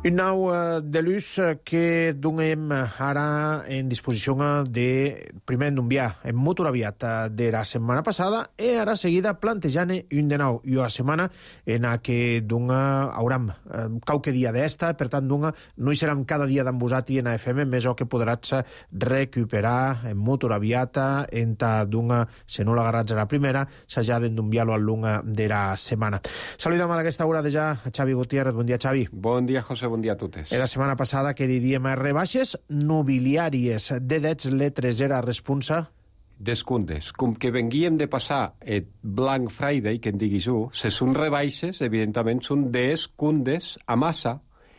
Un nou uh, de l'ús uh, que donem ara en disposició de primer d'enviar en motor aviat uh, de la setmana passada i ara seguida plantejant un de nou i una setmana en la que dunga hauram uh, qualque dia d'esta, per tant dunga no hi serem cada dia d'embosat i en A F M, més o que podràs recuperar en motor aviat en ta dunga, si no l'agarrats a la primera, s'ha d'enviar-lo al lunga de la setmana. Saludem a d'aquesta hora de ja a Xavi Gutiérrez. Bon dia, Xavi. Bon dia, José. Bon dia a totes. La setmana passada que diríem rebaixes nobiliàries de dets letres era responsa? Descundes. Com que venguíem de passar el Black Friday, que en diguis tu, se són rebaixes, evidentment, són descundes a massa,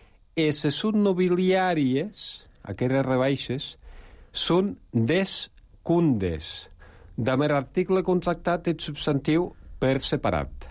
i se són nobiliàries, aquelles rebaixes, són descundes. Damer article contractat el substantiu per separat.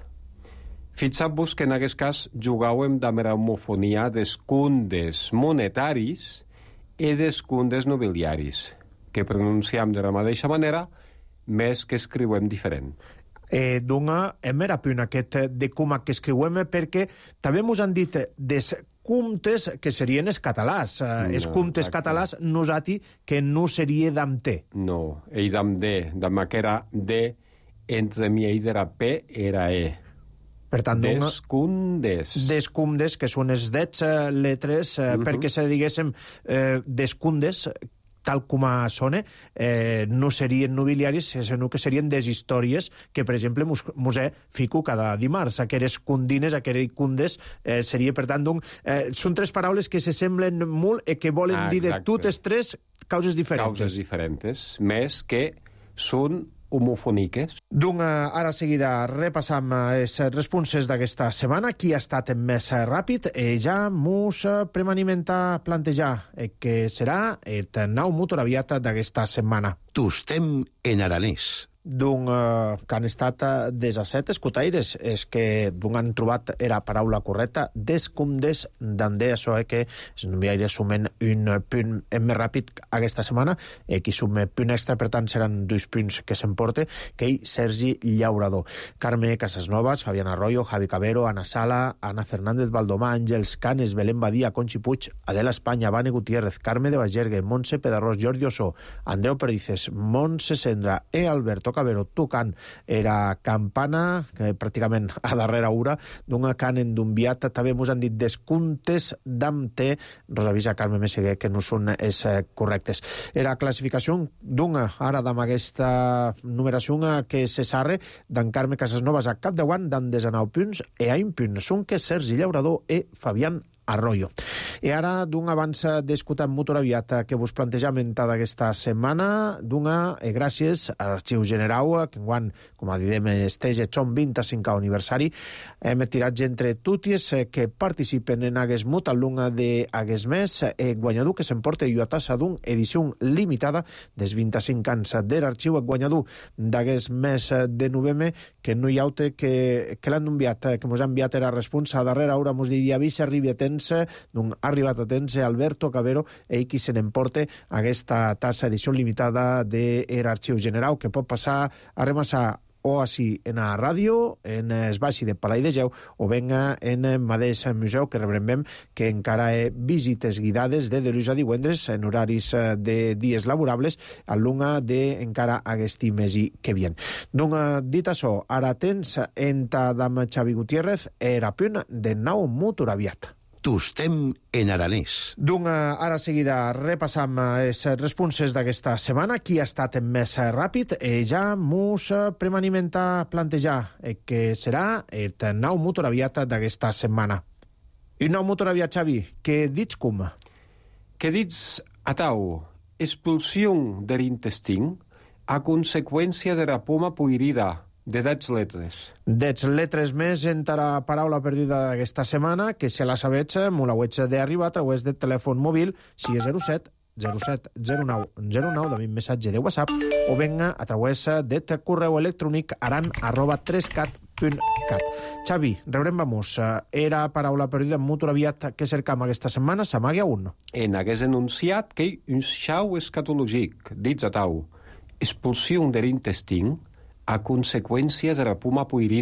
Fixat-vos que en aquest cas jugàvem amb la homofonia descundes monetaris i descundes nobiliaris, que pronunciam de la mateixa manera, més que escriuem diferent. Eh, Dunga, hem era punt aquest de com que escriuem, perquè també mos han dit descomptes que serien els catalans. No, els comptes catalans nosati que no seria d'amb T. No, ell d'amb D, d'amb que era D, entre mi i de la P era E. Per tant, descundes. Descundes, que són els dets uh, letres, uh, uh -huh. perquè se diguéssim uh, descundes, tal com sona, eh, no serien nobiliaris, sinó que serien deshistòries que, per exemple, mos, mos fico cada dimarts. Aqueres cundines, aqueres cundes, eh, seria, per tant, un, eh, són tres paraules que se semblen molt i que volen ah, dir de totes tres causes diferents. Causes diferents, més que són homofoniques. Doncs ara seguida repassam els responses d'aquesta setmana. Qui ha estat més ràpid? Eh, ja mos premaniment a plantejar eh, que serà el nou motor aviat d'aquesta setmana. Tostem en aranès. Doncs eh, que han estat desasset escutaires, és que doncs han trobat era paraula correcta, descundes d'andé, això eh, que els noviaires sumen un punt més ràpid aquesta setmana, eh, qui sume punt extra, per tant seran dos punts que s'emporte, que ell, Sergi Llaurador. Carme Casasnovas, Fabián Arroyo, Javi Cabero, Ana Sala, Ana Fernández Valdomà, Àngels Canes, Belén Badia, Conchi Puig, Adela Espanya, Vane Gutiérrez, Carme de Bagergue, Montse Pedarrós, Jordi Ossó, Andreu Perdices, Montse Sendra e Alberto Cabero tocant era campana, que pràcticament a darrera hora, d'una canen d'enviat, també mos han dit descomptes d'amb T, nos avisa Carme Messeguer que no són els correctes. Era classificació d'una, ara d'amb aquesta numeració que se sarre, d'en Carme Casasnovas a cap de guant, d'en desenau punts, e a un punt són que Sergi Llaurador e Fabián Arroyo. I ara, d'un abans d'escoltar motor aviat que vos plantejam en d'aquesta setmana, d'una, eh, gràcies a l'Arxiu Generau, que enguany, com a didem, estege son vint-i-cinquè aniversari, hem tirat entre tuties eh, que participen en aguest mut al lunga de aguest mes, eh, guanyador que s'emporta i a tassa d'un edició limitada des vint-i-cinc anys de l'Arxiu, guanyador d'aguest mes de novembre, que no hi ha que, que l'han enviat, que mos ha enviat era responsa a darrera hora, mos diria, avui s'arribi a temps, doncs ha arribat a temps Alberto Cabero, ell qui se n'emporte aquesta tassa edició limitada de l'Arxiu Generau, que pot passar a remassar o així en la ràdio, en el baixi de Palai de Geu, o venga en el mateix museu, que rebrem que encara hi ha visites guidades de dilluns a divendres en horaris de dies laborables, al lunga de encara aquest mes que vien. Doncs, dit això, ara tens enta d'amb Xavi Gutiérrez era punt de nou motor aviat. Tostem en aranès. Doncs ara seguida repassam els responses d'aquesta setmana. Qui ha estat més ràpid? Eh, ja mos premaniment a plantejar eh, que serà el nou motor aviat d'aquesta setmana. Un nou motor aviat, Xavi, que dits com? Que dits atau expulsió de l'intestín a conseqüència de la poma puirida de dets letres. Dets letres més entre la paraula perduda d'aquesta setmana, que se la sabets, m'ho l'hauets d'arribar a través del telèfon mòbil sis zero set zero set zero nou zero nou, de mi missatge de WhatsApp, o venga a través del correu electrònic aran arroba trescat punt cat. Xavi, rebrem vamos. Era paraula perduda en motor aviat que cercam aquesta setmana, s'amague a un. En hagués enunciat que un xau escatològic, dits atau, expulsió de l'intestín a conseqüència de la poma puirida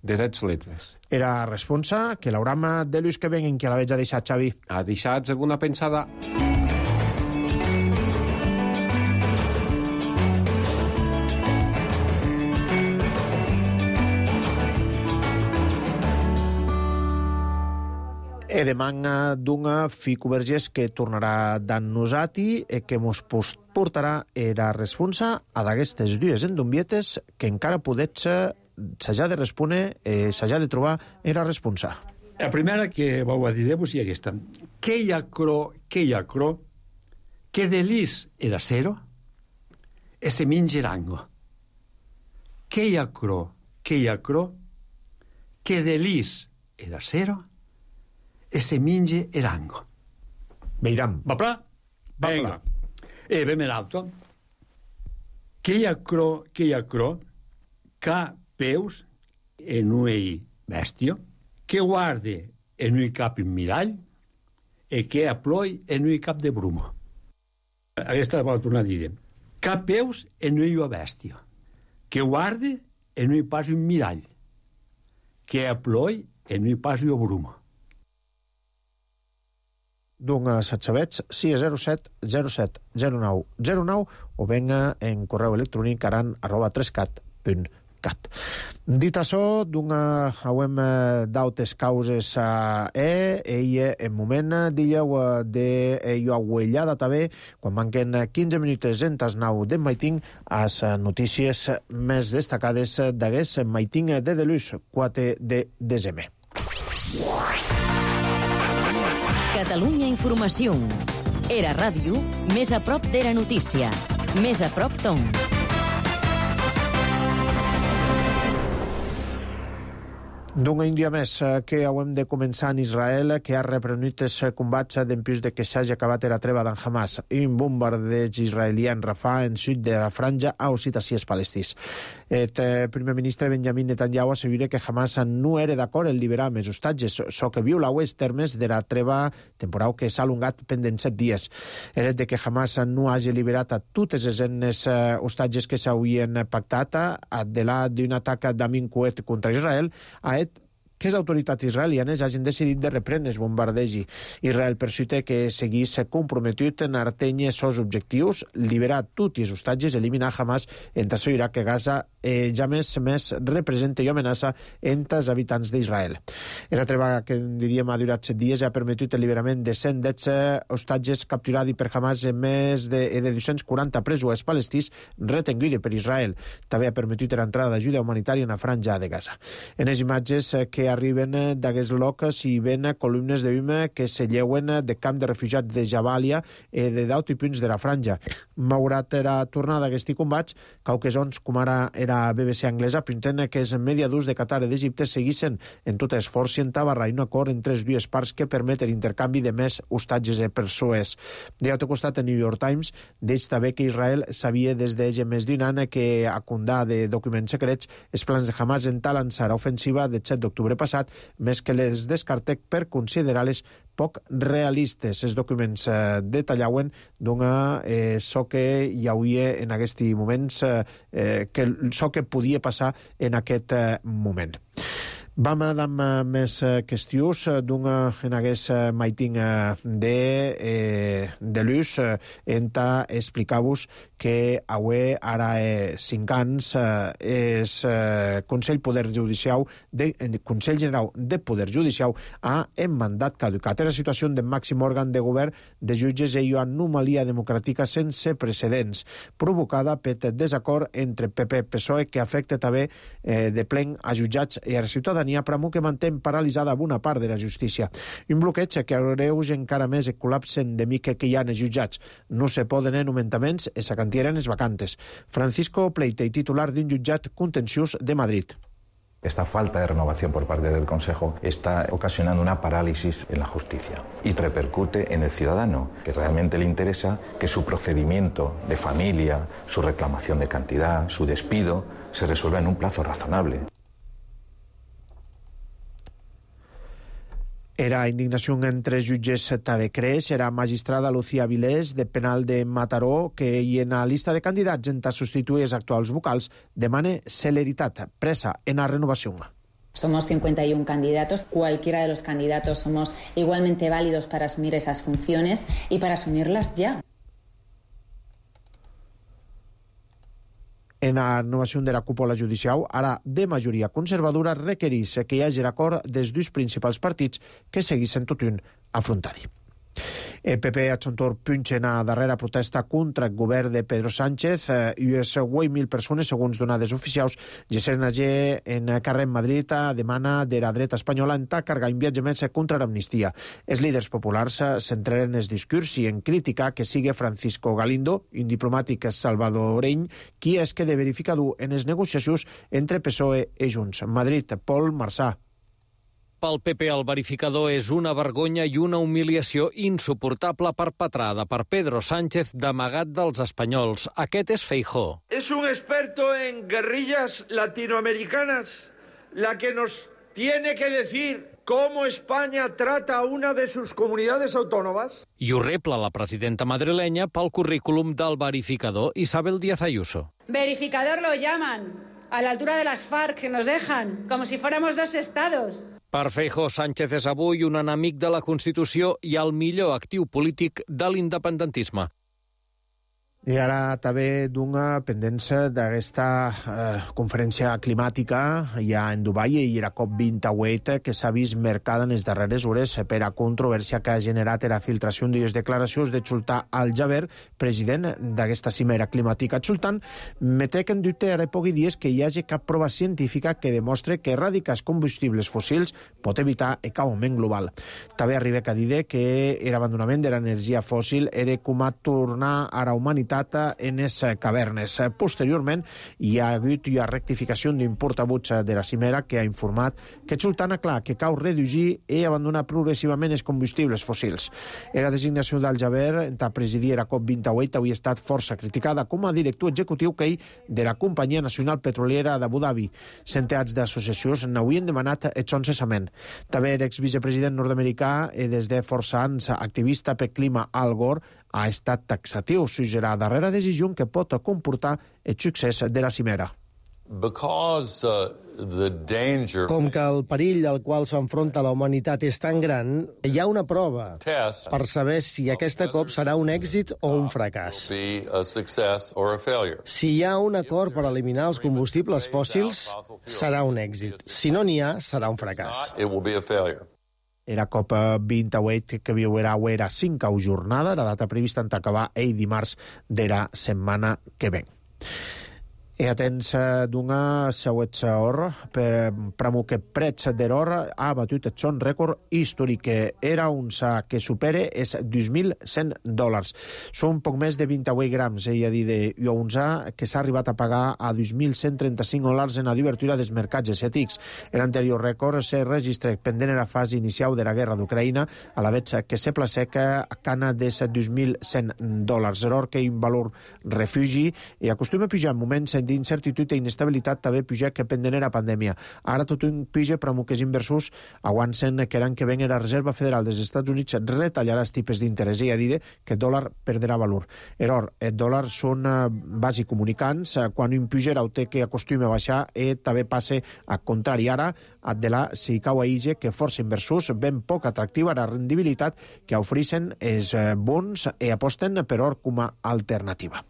de set letres. Era responsa que l'hauram de l'ús que venguin, que la veig a deixar, Xavi. Ha deixat alguna pensada? E deman d'una fico vergés que tornarà dan nosati e que mos portarà era responsa a d'aquestes dues endombietes que encara podets s'haja de respondre e s'haja de trobar era responsa. La primera que vau a dir-vos hi aquesta. Que hi ha cro, que hi ha cro, que de lis era cero, e se minge rango. Que hi ha cro, que hi ha cro, que de lis era cero, e se minge erango. Veiram. Va pla? Venga. E ben l'altro. Que hi ha cro, que hi ha cro, ca peus en ui bestio, que guarde en ui cap in mirall, e que aploi en ui cap de brumo. Aquesta va tornar a dir. Ca peus en ui bestio, que guarde en ui pas un mirall, que aploi en ui pas un brumo. D'un setxavets sis zero set zero set zero nou zero nou o venga en correu electrònic aran arroba trescat punt cat. Dit això, d'un hauem d'autes causes e ella en moment dilleu de jo aguellada també quan manquen quinze minuts en tas nou de maiting as notícies més destacades d'aguest maiting de Delus quatre de desembre. Catalunya Informació. Era ràdio més a prop de la notícia. Més a prop ton. D'un dia més que hauem de començar en Israel, que ha reprenut els combats dempús de que s'hagi acabat la treva d'en Hamas i un bombardeig israelià en Rafah, en sud de la franja, a ocitacies palestís. El primer ministre Benjamin Netanyahu assegura que Hamas no era d'acord en liberar més hostatges, so que viola els termes de la treva temporal que s'ha allongat pendent set dies. El de que Hamas no hagi liberat a totes les enes hostatges que s'havien pactat de la d'un atac d'Amin Coet contra Israel, a que les autoritats israelianes hagin decidit de reprendre el bombardegi. Israel persiste que seguís comprometut en artenye sos objectius, liberar tots els hostatges, eliminar Hamas entre això Iraq que Gaza eh, ja més més representa i amenaça entre els habitants d'Israel. La treva que diríem ha durat set dies ha permetut el liberament de cent dotze hostatges capturats per Hamas en més de, de dos-cents quaranta presos palestins retenguts per Israel. També ha permetut l'entrada d'ajuda humanitària en la franja de Gaza. En les imatges que arriben d'aquests llocs i ven columnes d'hume que se lleuen de camp de refugiats de Jabalia i de d'altres punts de la franja. Malgrat la tornada d'aquests combats, cauquesons com ara era B B C anglesa apunten que els mediadors de Qatar i d'Egipte seguissin en tot esforç i entabarrar un acord entre les dues parts que permet l'intercanvi de més hostatges per Suez. De l'altre costat, el New York Times deia també que Israel sabia des de més d'un any que acundà de documents secrets els plans de Hamas en tal lançar ofensiva de set d'octubre passat, més que les descartec per considerar-les poc realistes. Els documents eh, detallauen d'una eh, so que hi hauria en aquests moments eh, que so que podia passar en aquest eh, moment. Vam amb més qüestions d'un en aquest maiting de, eh, de l'ús en ta explicar-vos que avui ara eh, cinc anys eh, és eh, Consell Poder Judicial de, eh, Consell General de Poder Judicial ha en mandat caducat. Era la situació de màxim òrgan de govern de jutges i una anomalia democràtica sense precedents, provocada per desacord entre P P i P S O E que afecta també eh, de plen a jutjats i a la ciutadania, però que mantén paralitzada una part de la justícia. Un bloqueig que agreuja encara més el col·lapse endèmic que hi ha en els jutjats. No se poden nomenaments i s'acantieren les vacantes. Francisco Pleite, titular d'un jutjat contenciós de Madrid. Esta falta de renovación por parte del Consejo está ocasionando una parálisis en la justicia y repercute en el ciudadano, que realmente le interesa que su procedimiento de familia, su reclamación de cantidad, su despido, se resuelva en un plazo razonable. Era indignació entre jutges també creix. Era magistrada Lucía Vilés, de penal de Mataró, que hi en la llista de candidats en substituir els actuals vocals demana celeritat, pressa en la renovació. Somos cincuenta y uno candidatos. Cualquiera de los candidatos somos igualmente válidos para asumir esas funciones y para asumirlas ya. En la renovació de la cúpula judicial, ara de majoria conservadora, requereix que hi hagi l'acord dels dos principals partits que seguissin tot un afrontari. El P P a Chontor punxen a darrera protesta contra el govern de Pedro Sánchez i unes vuit mil persones, segons donades oficials, gesseran allí en carrer en Madrid demana de la dreta espanyola en carregar un viatge més contra l'amnistia. Els líders populars centraren el discurs i en crítica que sigui Francisco Galindo, un diplomàtic salvadoreny, qui és que de verificador en les negociacions entre P S O E i Junts. Madrid, Pol Marsà. Pel P P el verificador és una vergonya i una humiliació insuportable perpetrada per Pedro Sánchez d'amagat dels espanyols. Aquest és Feijóo. Es un experto en guerrillas latinoamericanas la que nos tiene que decir cómo España trata a una de sus comunidades autónomas. I ho repla la presidenta madrilenya pel currículum del verificador Isabel Díaz Ayuso. Verificador lo llaman, a la altura de las FARC que nos dejan, como si fuéramos dos estados. Per Feijóo, Sánchez és avui un enemic de la Constitució i el millor actiu polític de l'independentisme. I ara també d'una pendència d'aquesta eh, conferència climàtica ja en Dubai i la COP vint-i-vuit que s'ha vist marcada en les darreres hores per a controvèrsia que ha generat la filtració de les declaracions de Sultan Al-Jaber, president d'aquesta cimera climàtica. Sultan metec en dubte ara pocs dies que hi hagi cap prova científica que demostre que erradicar els combustibles fòssils pot evitar el calentament global. També arriba a dir que l'abandonament de l'energia fòssil era com a tornar a la humanitat en les cavernes. Posteriorment, hi ha hagut una rectificació d'un portavotz de la cimera que ha informat que Sultan ha clar que cal reduir i abandonar progressivament els combustibles fòssils. La designació d'Al-Jaber a presidir la COP vint-i-vuit havia estat força criticada com a director executiu que de la Companyia Nacional Petroliera d'Abu Dhabi. Centenars d'associacions n'havien demanat el seu cessament. També l'exvicepresident nord-americà i des de força anys activista per clima Al Gore ha estat taxatiu, suggerar darrera decisió que pot comportar el succés de la cimera. Because, uh, the danger... Com que el perill al qual s'enfronta la humanitat és tan gran, hi ha una prova per saber si aquesta COP serà un èxit o un fracàs. Si hi ha un acord per eliminar els combustibles fòssils, serà un èxit. Si no n'hi ha, serà un fracàs. La COP vint-i-vuit que viurà era cinc jornada, la data prevista en acabar el dimarts de la setmana que ve. I atents d'una següent hora, per pramo que preig de l'or ha batut el son rècord històric, que era un sa que supera els dos mil cent dòlars. Són poc més de vint-i-vuit grams, eh, a dir, de un sa que s'ha arribat a pagar a dos mil cent trenta-cinc dòlars en la divertura dels mercats asiàtics. L'anterior rècord se registra pendent en la fase inicial de la guerra d'Ucraïna, a la vegada que se placeca a cana dels dos mil cent dòlars. L'or que hi un valor refugi i acostuma a pujar en moments d'incertitud i inestabilitat, també puja que pendent era pandèmia. Ara tot un puja per a que els inversors aguancen que l'any que ven la Reserva Federal dels Estats Units retallarà els tipus d'interès i a dir que el dòlar perdrà valor. L'or, el dòlar són bàsic comunicants, quan un puja el té que acostuma a baixar i també passa a contrari. Ara, de la si cau a ige que força inversors ben poc atractiva la rendibilitat que ofereixen els bons i aposten per or com a alternativa.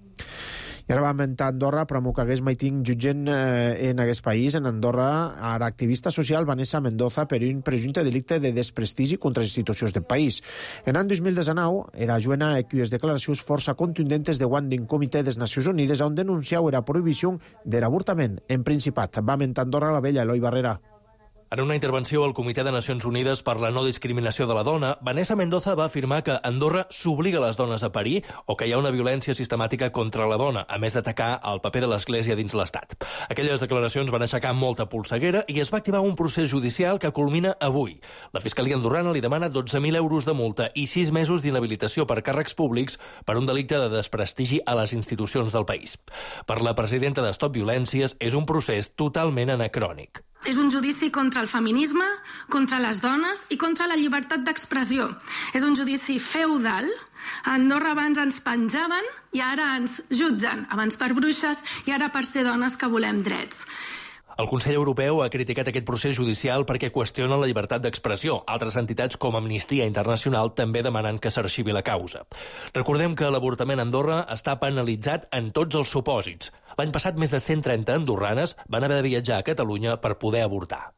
I ara va mentar Andorra, però que hagués maiting jutgen eh, en aquest país. En Andorra, ara activista social Vanessa Mendoza per un presumpte delicte de desprestigi contra les institucions del país. En l'any dos mil dinou, era juena a les declaracions força contundentes de guant d'un comitè de les Nacions Unides on denunciau la prohibició de l'avortament en Principat. Va mentar Andorra la vella Eloi Barrera. En una intervenció al Comitè de Nacions Unides per la no discriminació de la dona, Vanessa Mendoza va afirmar que Andorra s'obliga les dones a parir o que hi ha una violència sistemàtica contra la dona, a més d'atacar el paper de l'Església dins l'Estat. Aquelles declaracions van aixecar molta polseguera i es va activar un procés judicial que culmina avui. La Fiscalia andorrana li demana dotze mil euros de multa i sis mesos d'inhabilitació per càrrecs públics per un delicte de desprestigi a les institucions del país. Per la presidenta de Stop Violències, és un procés totalment anacrònic. És un judici contra el feminisme, contra les dones i contra la llibertat d'expressió. És un judici feudal. A Andorra abans ens penjaven i ara ens jutgen. Abans per bruixes i ara per ser dones que volem drets. El Consell Europeu ha criticat aquest procés judicial perquè qüestiona la llibertat d'expressió. Altres entitats com Amnistia Internacional també demanen que s'arxivi la causa. Recordem que l'avortament a Andorra està penalitzat en tots els supòsits. L'any passat, més de cent trenta andorranes van haver de viatjar a Catalunya per poder avortar.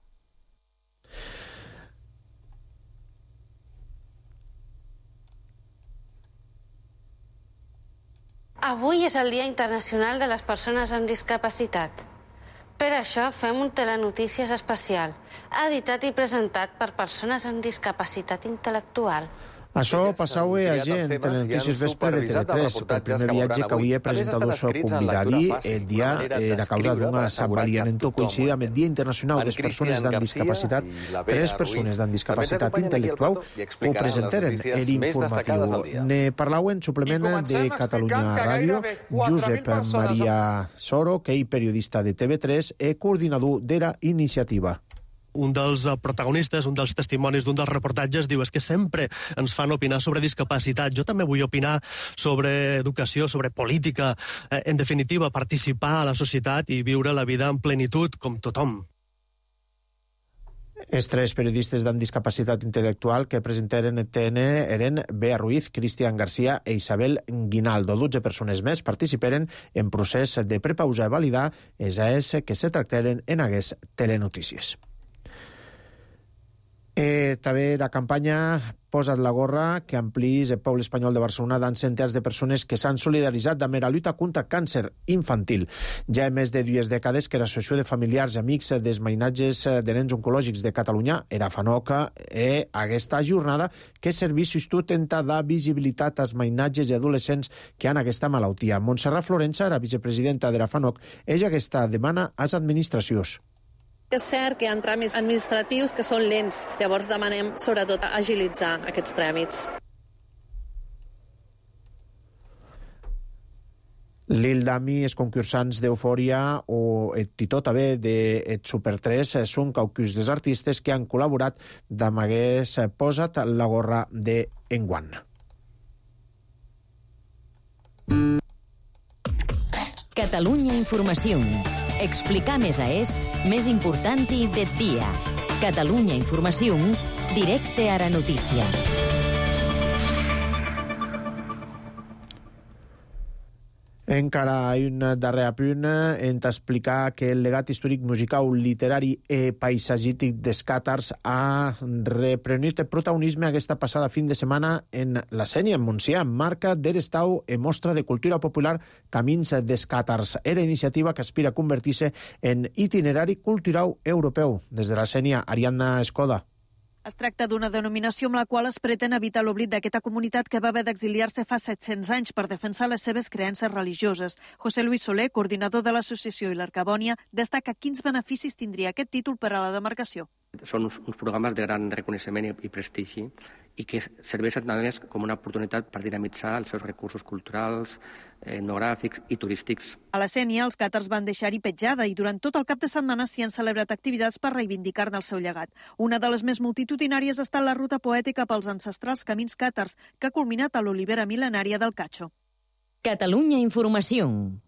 Avui és el Dia Internacional de les Persones amb Discapacitat. Per això fem un telenotícies especial, editat i presentat per persones amb discapacitat intel·lectual. Això passau a gent en Telenotícies Vespre de T V tres. El primer viatge que avui he presentat el seu convidari el dia era causa d'una assemblamiento coincidida amb el Dia Internacional de les Persones amb Discapacitat. Tres persones amb discapacitat intel·lectual ho presenteren en informatiu. Ne parlau en suplement de Catalunya Ràdio Josep Maria Soro, que és periodista de T V tres i coordinador de la iniciativa. Un dels protagonistes, un dels testimonis d'un dels reportatges diu és que sempre ens fan opinar sobre discapacitat. Jo també vull opinar sobre educació, sobre política, eh, en definitiva, participar a la societat i viure la vida en plenitud, com tothom. Els tres periodistes amb discapacitat intel·lectual que presentaren el T N eren Bea Ruiz, Cristian García i Isabel Guinaldo. dotze persones més participaren en procés de prepausa i validar els A S que se tractaren en aquestes telenotícies. Eh, també la campanya Posa't la gorra, que ampliïs el poble espanyol de Barcelona d'an centenars de persones que s'han solidaritzat amb la lluita contra el càncer infantil. Ja hi ha més de dues dècades que l'Associació de Familiars i Amics dels Mainatges de Nens Oncològics de Catalunya, era FANOCA, e aquesta jornada que serveix sustenta de visibilitat als mainatges i adolescents que han aquesta malaltia. Montserrat Florença, la vicepresidenta de la FANOC, ella aquesta demana a les administracions. És cert que hi ha tràmits administratius que són lents, llavors demanem sobretot agilitzar aquests tràmits. L'Ildami, els concursants d'Eufòria o el Titó també de Super tres són caucus dels artistes que han col·laborat amb aquest Posa't la gorra d'enguany. Catalunya Informació. Explicar més a és més important i de dia. Catalunya Informació, directe a la notícia. Encara hi ha un darrer apunt en explicar que el legat històric musical, literari i paisatgístic dels càtars ha reprenut el protagonisme aquesta passada fin de setmana en la Sénia, en Montsià, marca d'Erestau i mostra de cultura popular Camins dels càtars. Era iniciativa que aspira a convertir-se en itinerari cultural europeu. Des de la Sénia, Ariadna Escoda. Es tracta d'una denominació amb la qual es pretén evitar l'oblit d'aquesta comunitat que va haver d'exiliar-se fa set-cents anys per defensar les seves creences religioses. José Luis Soler, coordinador de l'associació i l'Arcabònia, destaca quins beneficis tindria aquest títol per a la demarcació. Són uns, uns programes de gran reconeixement i, i prestigi i que serveixen també com una oportunitat per dinamitzar els seus recursos culturals, etnogràfics i turístics. A la Sénia, els càtars van deixar-hi petjada i durant tot el cap de setmana s'hi han celebrat activitats per reivindicar-ne el seu llegat. Una de les més multitudinàries ha estat la ruta poètica pels ancestrals camins càtars, que ha culminat a l'olivera mil·lenària del Cacho. Catalunya Informació.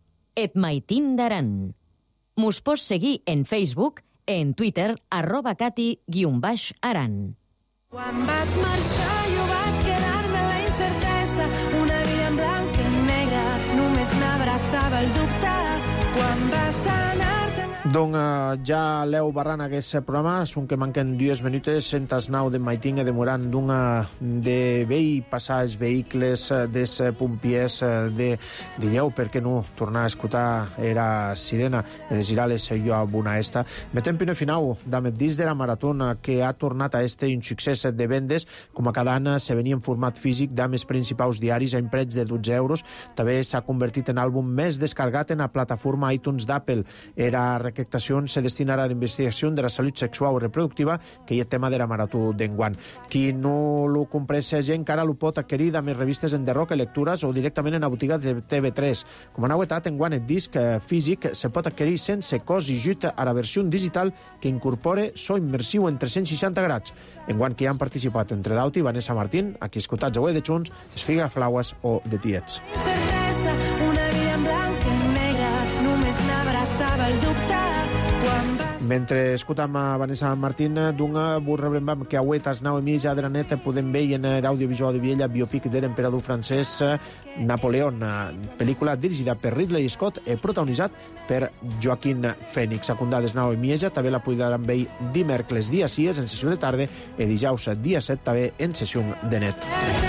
Et Maitín d'Aran. Mos pots seguir en Facebook, en Twitter, arroba cati guió baix aran. Quan vas marxar jo vaig quedar-me en la incertesa, una vida en blanc i en negre, només m'abraçava el dubte. Quan vas anar... Doncs uh, ja l'heu barrant aquest programa, són que manquen dues minutes, centes nau de Maitín i demorant d'una de vell passar els vehicles des pompiers de Dilleu, perquè no tornar a escoltar era sirena de Girales jo a Bunaesta. Metem pino final d'amet disc de la maratona que ha tornat a este un succés de vendes, com a cada any se venia en format físic d'ames principals diaris a imprets de dotze euros. També s'ha convertit en àlbum més descargat en la plataforma iTunes d'Apple. Era recaptació se destinarà a la investigació de la salut sexual i reproductiva, que hi ha tema de la marató d'enguany. Qui no lo comprés gent encara lo pot adquirir amb les revistes en derroca i lectures o directament en la botiga de T V tres. Com a novetat, enguany el disc físic se pot adquirir sense cost i jut a la versió digital que incorpore so immersiu en tres-cents seixanta grads. Enguany que hi han participat entre Dauti i Vanessa Martín, aquí escoltats avui de Junts, Esfiga, Flaues o de Tiets. Incertesa, una vida en blanc i en negre, només m'abraçava el dubte quan va... Mentre escutam a Vanessa Martín, dunga vos rebrembam que avui tas nau e mitja de la nit podem veure en l'audiovisual de Viella biopic de l'emperador francès Napoleón, pel·lícula dirigida per Ridley Scott i protagonitzat per Joaquín Phoenix. Secundades nau e mitja, també la podran veure dimèrcles dia sis en sessió de tarda i dijous dia set també en sessió de net.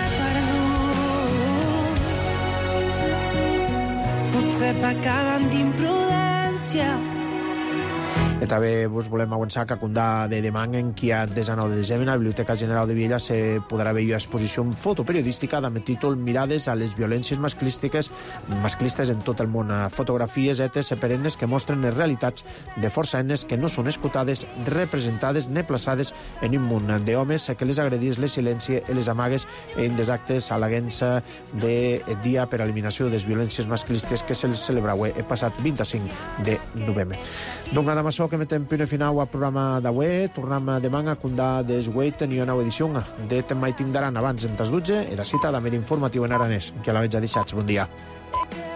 Potser pecàvem d'imprudència. I també vos volem avançar que a Condà de demà, en qui ha desanau de desembre, a la Biblioteca General de Viella se podrà veure exposició fotoperiodística amb el títol Mirades a les violències masclístiques masclistes en tot el món. Fotografies etes perennes que mostren les realitats de força enes que no són escutades, representades ni plaçades en un munt d'homes que les agredís, les silenci i les amagues en des actes al·leguents de dia per eliminació de les violències masclistes que se celebrau el passat vint-i-cinc de novembre. Donc, nada más que metem punt final al programa d'avui. Tornem demà a Condà des vuit en una nova edició de Temaitin d'Aran abans en tas dotze i la cita d'Amer Informatiu en aranès, que a la veig a deixats. Bon dia.